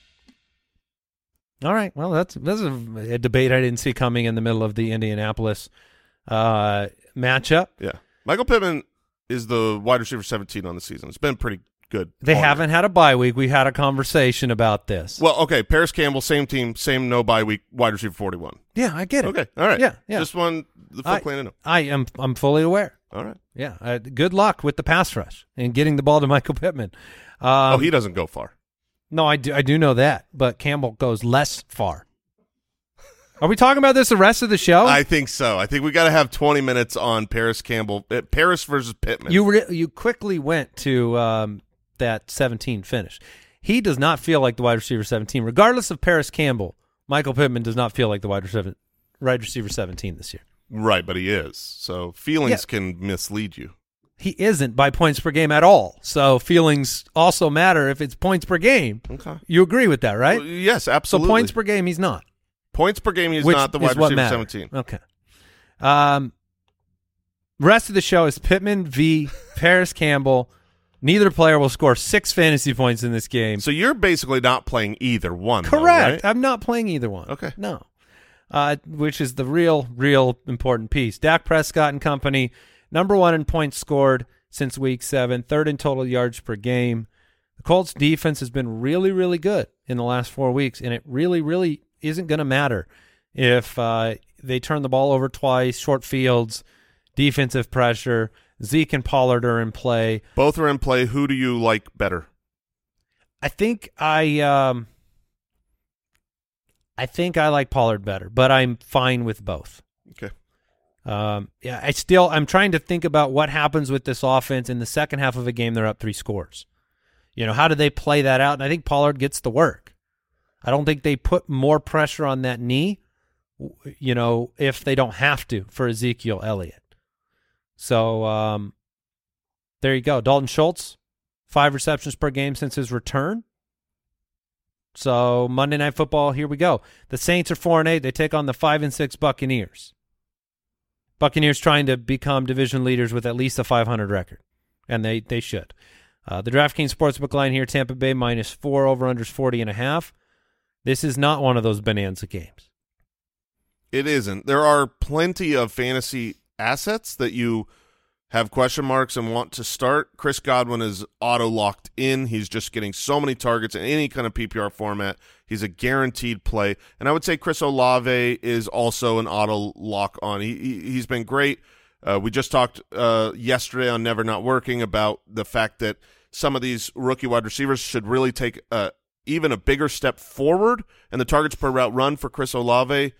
All right. Well, that's a debate I didn't see coming in the middle of the Indianapolis matchup. Yeah. Michael Pittman is the wide receiver 17 on the season. It's been pretty good. They haven't had a bye week. We had a conversation about this. Well, okay, Paris Campbell, same team, same no bye week, wide receiver 41. Yeah, I get it. Okay, all right. Yeah. Just one the full clean to know. I'm fully aware. All right. Yeah. Good luck with the pass rush and getting the ball to Michael Pittman. He doesn't go far. No, I do know that, but Campbell goes less far. Are we talking about this the rest of the show? I think so. I think we got to have 20 minutes on Paris Campbell, Paris versus Pittman. You quickly went to that 17 finish. He does not feel like the wide receiver 17. Regardless of Paris Campbell, Michael Pittman does not feel like the wide receiver 17 this year. Right, but he is. So feelings can mislead you. He isn't by points per game at all. So feelings also matter if it's points per game. Okay. You agree with that, right? Well, yes, absolutely. So points per game, he's not. Points per game, he's not the wide receiver 17. Okay. Rest of the show is Pittman v. Paris Campbell. Neither player will score 6 fantasy points in this game. So you're basically not playing either one. Correct. Though, right? I'm not playing either one. Okay. No. Which is the real important piece. Dak Prescott and company, number 1 in points scored since week 7, 3rd in total yards per game. The Colts defense has been really, really good in the last 4 weeks, and it really, really isn't going to matter if they turn the ball over twice, short fields, defensive pressure. Zeke and Pollard are in play. Both are in play. Who do you like better? I think I like Pollard better, but I'm fine with both. Okay. I'm trying to think about what happens with this offense in the second half of a game. They're up 3 scores. How do they play that out? And I think Pollard gets the work. I don't think they put more pressure on that knee, if they don't have to for Ezekiel Elliott. So there you go. Dalton Schultz, 5 receptions per game since his return. So Monday Night Football, here we go. The Saints are 4-8. They take on the 5-6 Buccaneers. Buccaneers trying to become division leaders with at least a 500 record, and they should. The DraftKings Sportsbook line here, Tampa Bay -4, over-unders 40.5. This is not one of those bonanza games. It isn't. There are plenty of fantasy assets that you have question marks and want to start. Chris Godwin is auto-locked in. He's just getting so many targets in any kind of PPR format. He's a guaranteed play. And I would say Chris Olave is also an auto-lock on. He's been great. We just talked yesterday on Never Not Working about the fact that some of these rookie wide receivers should really take even a bigger step forward, and the targets per route run for Chris Olave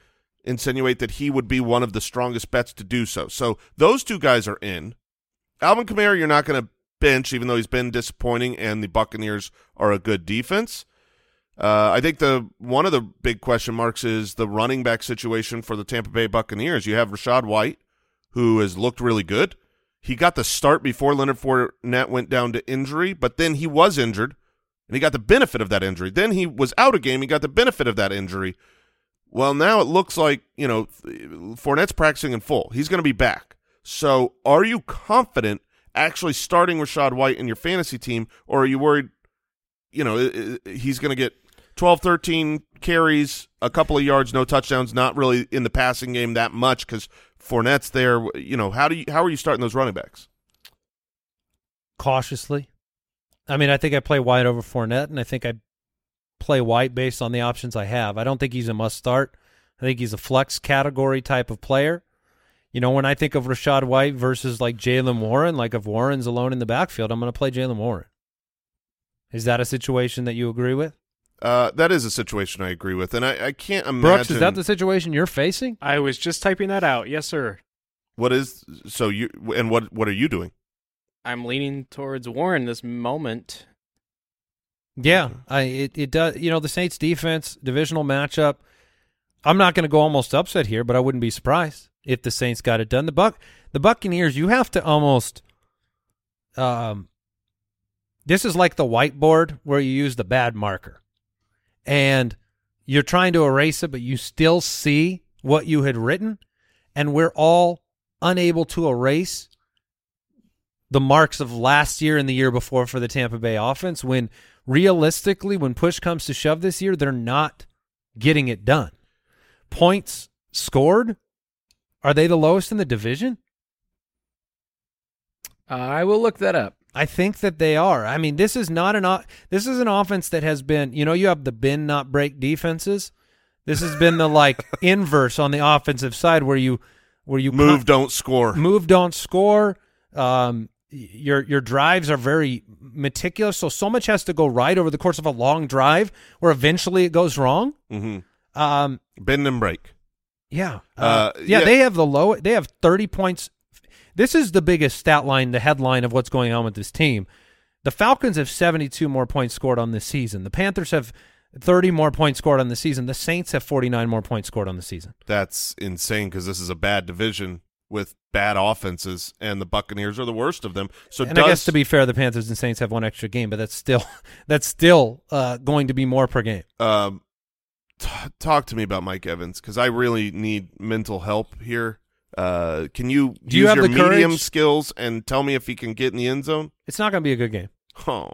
insinuate that he would be one of the strongest bets to do so. So those two guys are in. Alvin Kamara, you're not going to bench, even though he's been disappointing, and the Buccaneers are a good defense. I think one of the big question marks is the running back situation for the Tampa Bay Buccaneers. You have Rachaad White, who has looked really good. He got the start before Leonard Fournette went down to injury, but then he was injured, and he got the benefit of that injury. Then he was out a game. He got the benefit of that injury. Well, now it looks like, Fournette's practicing in full. He's going to be back. So are you confident actually starting Rachaad White in your fantasy team, or are you worried, he's going to get 12, 13 carries, a couple of yards, no touchdowns, not really in the passing game that much because Fournette's there. How are you starting those running backs? Cautiously. I mean, I think I play White over Fournette, and I think I play White based on the options I have. I don't think he's a must-start. I think he's a flex category type of player. When I think of Rachaad White versus like Jaylen Warren, like if Warren's alone in the backfield, I'm going to play Jaylen Warren. Is that a situation that you agree with? That is a situation I agree with, and I can't imagine. Brooks, is that the situation you're facing? I was just typing that out. Yes, sir. What are you doing? I'm leaning towards Warren this moment. Yeah, it does. The Saints defense, divisional matchup. I'm not going to go almost upset here, but I wouldn't be surprised if the Saints got it done. The Buccaneers, you have to almost this is like the whiteboard where you use the bad marker. And you're trying to erase it, but you still see what you had written, and we're all unable to erase the marks of last year and the year before for the Tampa Bay offense when realistically, when push comes to shove this year, they're not getting it done. Points scored, are they the lowest in the division? I will look that up. I think that they are. I mean, this is not this is an offense that has been, you have the bend not break defenses. This has been the inverse on the offensive side where you move, don't score. Move, don't score. Your drives are very meticulous, so much has to go right over the course of a long drive where eventually it goes wrong. Mm-hmm. Bend and break. Yeah. They have they have 30 points. This is the biggest stat line, the headline of what's going on with this team. The Falcons have 72 more points scored on this season. The Panthers have 30 more points scored on the season. The Saints have 49 more points scored on the season. That's insane because this is a bad division with bad offenses, and the Buccaneers are the worst of them. I guess to be fair, the Panthers and Saints have one extra game, but that's still going to be more per game. Talk to me about Mike Evans because I really need mental help here. Can you Do use you have your the courage? medium skills and tell me if he can get in the end zone? It's not going to be a good game. Oh.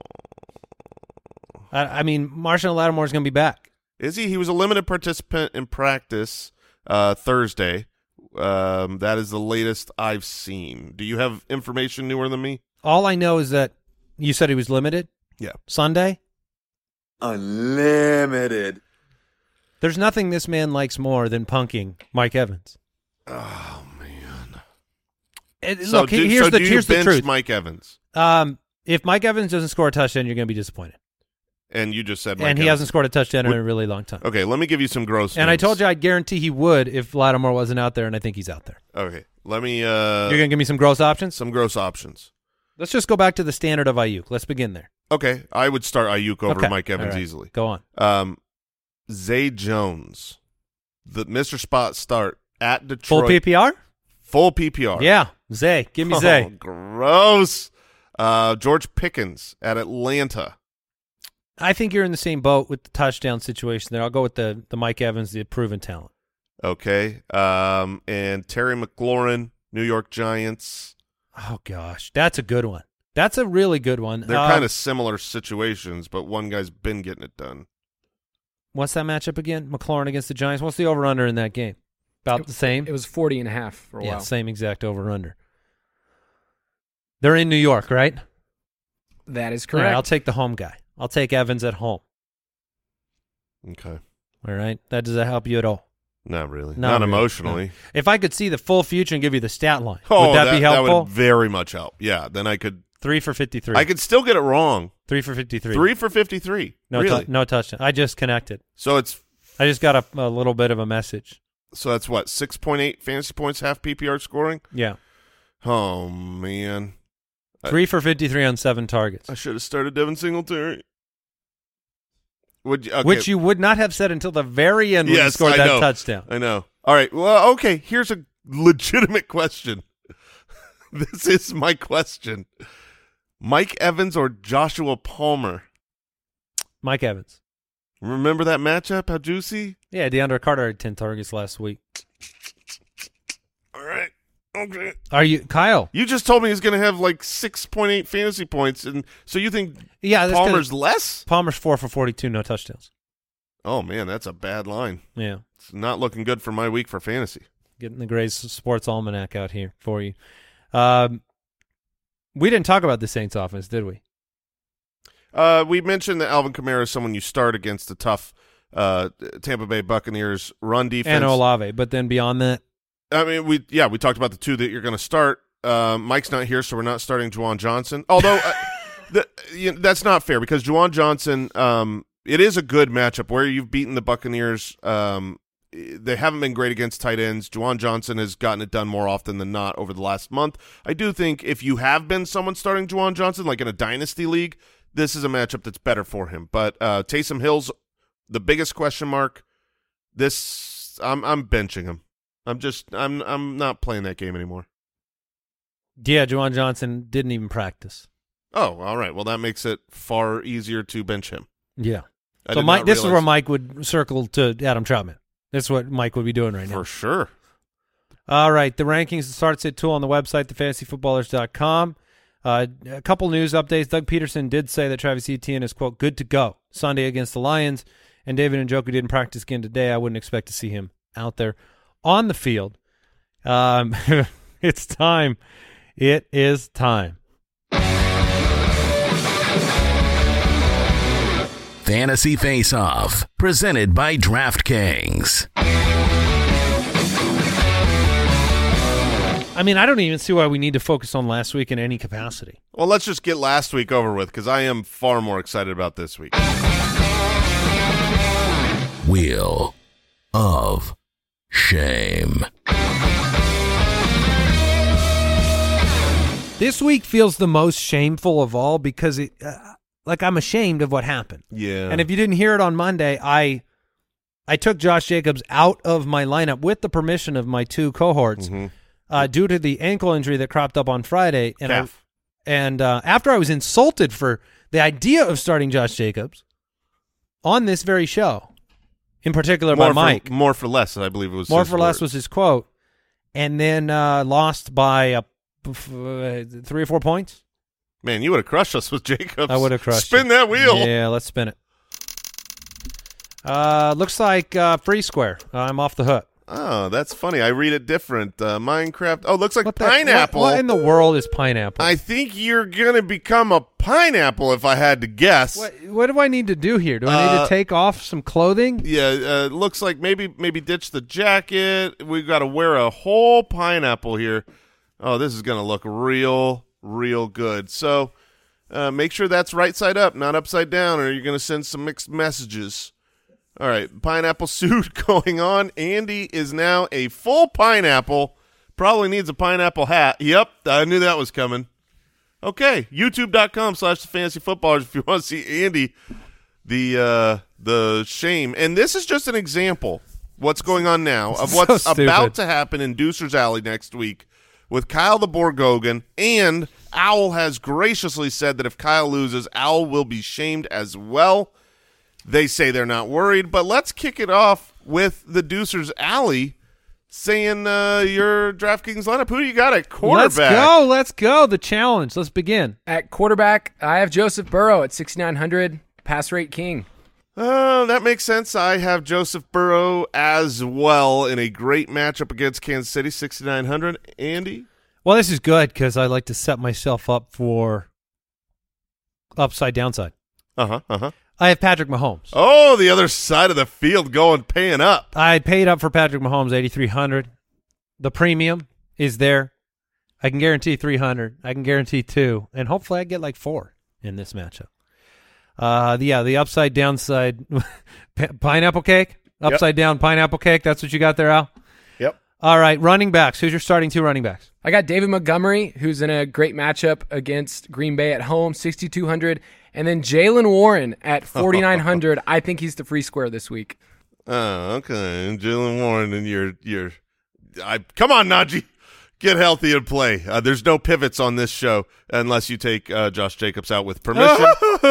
I mean, Marshall Lattimore is going to be back. Is he? He was a limited participant in practice Thursday. That is the latest I've seen. Do you have information newer than me? All I know is that you said he was limited? Yeah. Sunday? Unlimited. There's nothing this man likes more than punking Mike Evans. Oh, man. Here's the truth. Mike Evans? If Mike Evans doesn't score a touchdown, you're going to be disappointed. And you just said Mike Evans hasn't scored a touchdown in a really long time. Okay, let me give you some gross And names. I told you I'd guarantee he would if Lattimore wasn't out there, and I think he's out there. Okay, let me... You're going to give me some gross options? Some gross options. Let's just go back to the standard of Ayuk. Let's begin there. Okay, I would start Ayuk over Mike Evans right. easily. Go on. Zay Jones, the Mr. Spot start at Detroit. Full PPR? Full PPR. Yeah, Zay. Give me Zay. Gross. George Pickens at Atlanta. I think you're in the same boat with the touchdown situation there. I'll go with the Mike Evans, the proven talent. Okay. And Terry McLaurin, New York Giants. Oh, gosh. That's a good one. That's a really good one. They're kind of similar situations, but one guy's been getting it done. What's that matchup again? McLaurin against the Giants. What's the over-under in that game? About the same? It was 40.5 for a while. Yeah, same exact over-under. They're in New York, right? That is All correct. right, I'll take the home guy. I'll take Evans at home. Okay. All right. Does that help you at all? Not really. Not really. Emotionally. No. If I could see the full future and give you the stat line, would would that be helpful? That would very much help. Yeah, then I could. 3 for 53. I could still get it wrong. 3 for 53. 3 for 53. No, really? No touchdown. I just connected. So it's. I just got a little bit of a message. So that's what, 6.8 fantasy points, half PPR scoring? Yeah. Oh, man. 3 for 53 on 7 targets. I should have started Devin Singletary. Okay. Which you would not have said until the very end when you Yes, scored I that know. touchdown. I know. All right. Well, okay. Here's a legitimate question. This is my question. Mike Evans or Joshua Palmer? Mike Evans. Remember that matchup? How juicy? Yeah, DeAndre Carter had 10 targets last week. All right. Okay. Are you, Kyle? You just told me he's going to have like 6.8 fantasy points, and so you think Yeah, that's Palmer's 'cause less? Palmer's 4 for 42, no touchdowns. Oh, man, that's a bad line. Yeah. It's not looking good for my week for fantasy. Getting the Gray's Sports Almanac out here for you. We didn't talk about the Saints offense, did we? We mentioned that Alvin Kamara is someone you start against the tough Tampa Bay Buccaneers run defense. And Olave, but then beyond that, I mean, we talked about the two that you're going to start. Mike's not here, so we're not starting Juwan Johnson. Although that's not fair because Juwan Johnson, it is a good matchup where you've beaten the Buccaneers. They haven't been great against tight ends. Juwan Johnson has gotten it done more often than not over the last month. I do think if you have been someone starting Juwan Johnson, like in a dynasty league, this is a matchup that's better for him. But Taysom Hill's the biggest question mark. I'm benching him. I'm not playing that game anymore. yeah, Juwan Johnson didn't even practice. Oh, all right. Well, that makes it far easier to bench him. Yeah. I So did Mike, not this is realize- where Mike would circle to Adam Troutman. That's what Mike would be doing right now. For sure. All right, the rankings starts at 2 on the website, thefantasyfootballers.com. A couple news updates. Doug Peterson did say that Travis Etienne is, quote, good to go Sunday against the Lions, and David Njoku didn't practice again today. I wouldn't expect to see him out there on the field. It's time. It is time. Fantasy Face Off, presented by DraftKings. I mean, I don't even see why we need to focus on last week in any capacity. Well, let's just get last week over with because I am far more excited about this week. Wheel of Shame. This week feels the most shameful of all because it, I'm ashamed of what happened. Yeah. And if you didn't hear it on Monday, I took Josh Jacobs out of my lineup with the permission of my 2 cohorts due to the ankle injury that cropped up on Friday. And after I was insulted for the idea of starting Josh Jacobs on this very show, in particular by Mike. More for less, I believe it was. More his for less words. was his quote. And then lost by 3 or 4 points. Man, you would have crushed us with Jacobs. I would have crushed Spin you. that wheel. Yeah, let's spin it. Looks like free square. I'm off the hook. Oh, that's funny. I read it different. Minecraft. Oh, looks like What the- pineapple. What in the world is pineapple? I think you're going to become a pineapple if I had to guess. What do I need to do here? Do I need to take off some clothing? Yeah, looks like maybe ditch the jacket. We've got to wear a whole pineapple here. Oh, this is going to look real good. So make sure that's right side up, not upside down, or you're going to send some mixed messages. All right, pineapple suit going on. Andy is now a full pineapple. Probably needs a pineapple hat. Yep, I knew that was coming. Okay, youtube.com/thefantasyfootballers if you want to see Andy, the shame. And this is just an example, what's going on now, of what's about to happen in Deucer's Alley next week with Kyle the Borgogan. And Owl has graciously said that if Kyle loses, Owl will be shamed as well. They say they're not worried, but let's kick it off with the Deucer's Alley saying your DraftKings lineup. Who do you got at quarterback? Let's go. The challenge. Let's begin. At quarterback, I have Joseph Burrow at 6,900, pass rate king. That makes sense. I have Joseph Burrow as well in a great matchup against Kansas City, 6,900. Andy? Well, this is good because I like to set myself up for upside downside. I have Patrick Mahomes. Oh, the other side of the field paying up. I paid up for Patrick Mahomes, 8,300. The premium is there. I can guarantee 300. I can guarantee 2, and hopefully I get like 4 in this matchup. The upside downside pineapple cake, upside down pineapple cake. That's what you got there, Al. Yep. All right, running backs. Who's your starting 2 running backs? I got David Montgomery, who's in a great matchup against Green Bay at home, 6,200. And then Jaylen Warren at 4,900. I think he's the free square this week. Oh, okay. Jaylen Warren and come on, Najee. Get healthy and play. There's no pivots on this show unless you take Josh Jacobs out with permission.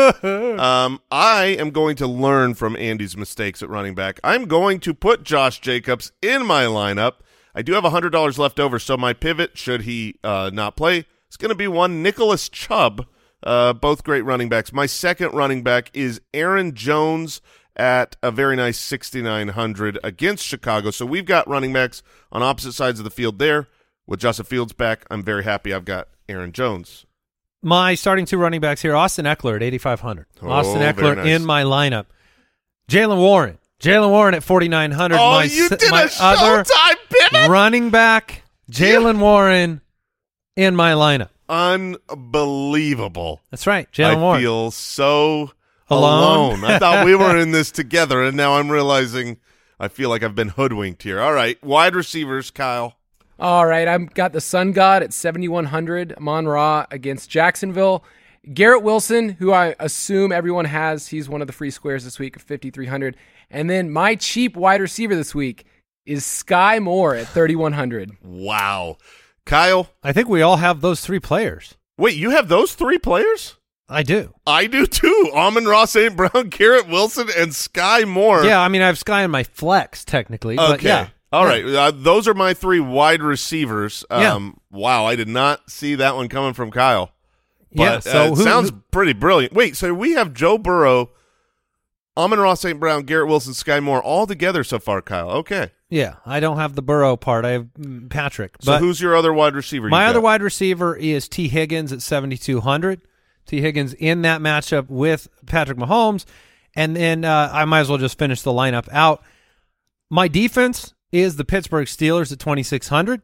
I am going to learn from Andy's mistakes at running back. I'm going to put Josh Jacobs in my lineup. I do have $100 left over, so my pivot, should he not play, is going to be one Nicholas Chubb. Both great running backs. My second running back is Aaron Jones at a very nice 6,900 against Chicago. So we've got running backs on opposite sides of the field there. With Justin Fields back, I'm very happy I've got Aaron Jones. My starting 2 running backs here, Austin Eckler at 8,500. Austin Eckler nice. in my lineup. Jaylen Warren at 4,900. Oh, my you did my a Showtime pivot? running back, Jaylen Warren in my lineup. Unbelievable. That's right, Jaylen Warren. I feel so Alone. I thought we were in this together, and now I'm realizing I feel like I've been hoodwinked here. All right, wide receivers, Kyle. All right, I've got the Sun God at 7,100, Amon-Ra against Jacksonville. Garrett Wilson, who I assume everyone has, he's one of the free squares this week at 5,300. And then my cheap wide receiver this week is Sky Moore at 3,100. Wow. Kyle? I think we all have those 3 players. Wait, you have those 3 players? I do. I do too. Amon-Ra St. Brown, Garrett Wilson, and Sky Moore. Yeah, I mean, I have Sky in my flex, technically. Okay. But yeah. All right. Those are my 3 wide receivers. Wow, I did not see that one coming from Kyle. But, it sounds pretty brilliant. Wait, so we have Joe Burrow, Amon-Ra St. Brown, Garrett Wilson, Sky Moore all together so far, Kyle. Okay. Yeah, I don't have the Burrow part. I have Patrick. So who's your other wide receiver? My other wide receiver is T. Higgins at 7,200. T. Higgins in that matchup with Patrick Mahomes. And then I might as well just finish the lineup out. My defense is the Pittsburgh Steelers at 2,600.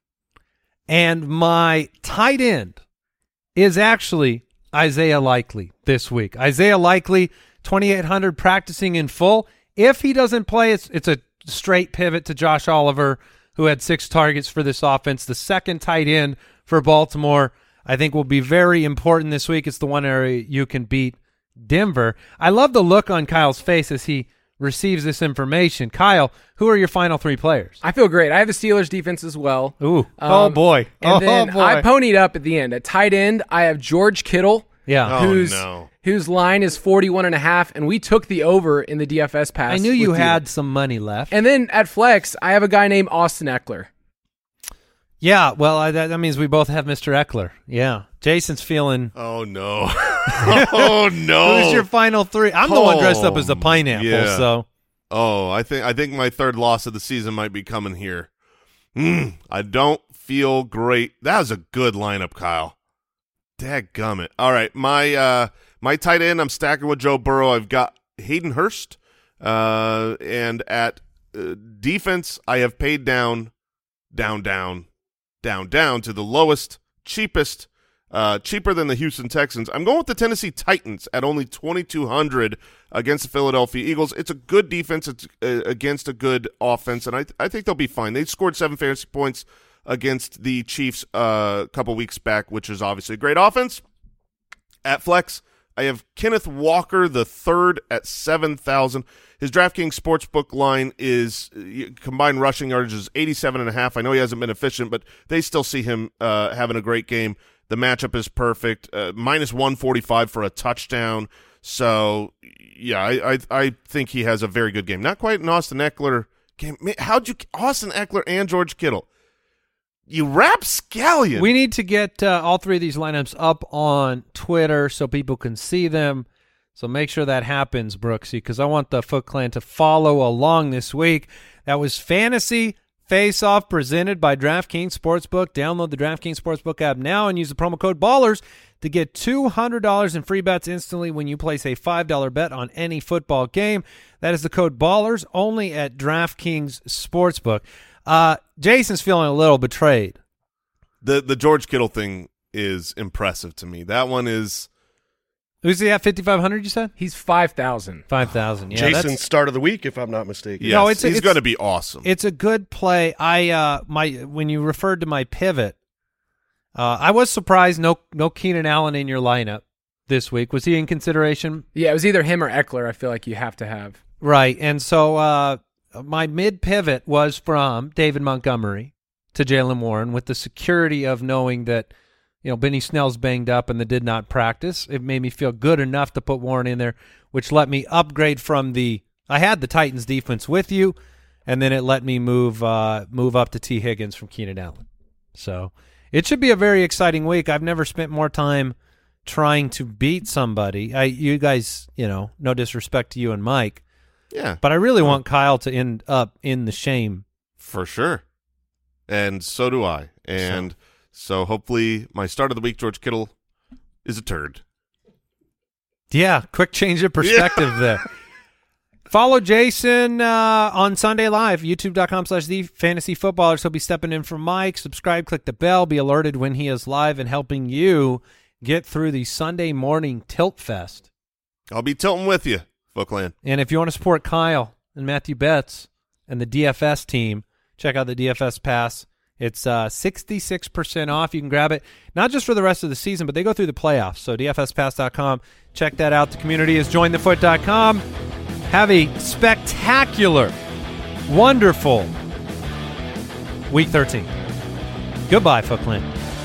And my tight end is actually Isaiah Likely this week. Isaiah Likely, 2,800, practicing in full. If he doesn't play, it's a straight pivot to Josh Oliver, who had 6 targets for this offense. The second tight end for Baltimore, I think, will be very important this week. It's the one area you can beat Denver. I love the look on Kyle's face as he receives this information. Kyle, who are your final 3 players? I feel great. I have the Steelers defense as well. Ooh. Oh, boy. And then I ponied up at the end. At tight end, I have George Kittle. Yeah. Whose line is 41.5, and we took the over in the DFS pass. I knew you had some money left. And then at flex, I have a guy named Austin Eckler. Yeah, well, that means we both have Mr. Eckler. Yeah. Jason's feeling... Oh, no. Oh, no. Who's your final 3? I'm the one dressed up as a pineapple, so... Oh, I think my 3rd loss of the season might be coming here. I don't feel great. That was a good lineup, Kyle. Dadgummit. All right, my tight end, I'm stacking with Joe Burrow. I've got Hayden Hurst. And at defense, I have paid down to the lowest, cheapest, cheaper than the Houston Texans. I'm going with the Tennessee Titans at only 2,200 against the Philadelphia Eagles. It's a good defense. It's against a good offense, and I think they'll be fine. They scored 7 fantasy points against the Chiefs a couple weeks back, which is obviously a great offense. At flex, I have Kenneth Walker the third at 7,000. His DraftKings Sportsbook line is combined rushing yardage is 87.5. I know he hasn't been efficient, but they still see him having a great game. The matchup is perfect. Minus 145 for a touchdown. So, yeah, I think he has a very good game. Not quite an Austin Eckler game. Austin Eckler and George Kittle? You rapscallion. We need to get all 3 of these lineups up on Twitter so people can see them. So make sure that happens, Brooksy, because I want the Foot Clan to follow along this week. That was Fantasy Face-Off presented by DraftKings Sportsbook. Download the DraftKings Sportsbook app now and use the promo code BALLERS to get $200 in free bets instantly when you place a $5 bet on any football game. That is the code BALLERS only at DraftKings Sportsbook. Jason's feeling a little betrayed. The George Kittle thing is impressive to me. That one is Who's he at 5,500? You said He's 5,000. 5,000. Yeah, Jason's start of the week, if I'm not mistaken. Yes, No, he's going to be awesome. It's a good play. When you referred to my pivot, I was surprised no Keenan Allen in your lineup this week. Was he in consideration? Yeah, it was either him or Eckler. I feel like you have to have. Right, and so my mid pivot was from David Montgomery to Jaylen Warren with the security of knowing that Benny Snell's banged up and did not practice. It made me feel good enough to put Warren in there, which let me upgrade from I had the Titans defense with you, and then it let me move up to T. Higgins from Keenan Allen. So it should be a very exciting week. I've never spent more time trying to beat somebody. You guys, no disrespect to you and Mike. Yeah. But I really want Kyle to end up in the shame. For sure. And so do I. And so hopefully my start of the week, George Kittle, is a turd. Yeah, quick change of perspective there. Follow Jason on Sunday Live, youtube.com/thefantasyfootballers. He'll be stepping in for Mike. Subscribe, click the bell, be alerted when he is live and helping you get through the Sunday morning Tilt Fest. I'll be tilting with you, Footclan. And if you want to support Kyle and Matthew Betts and the DFS team, check out the DFS Pass. It's 66% off. You can grab it, not just for the rest of the season, but they go through the playoffs. So DFSpass.com, check that out. The community is jointhefoot.com. Have a spectacular, wonderful Week 13. Goodbye, Footclan.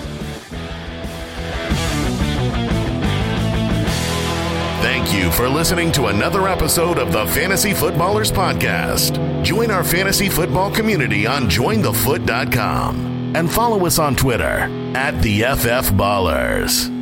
Thank you for listening to another episode of the Fantasy Footballers Podcast. Join our fantasy football community on jointhefoot.com and follow us on Twitter @TheFFBallers.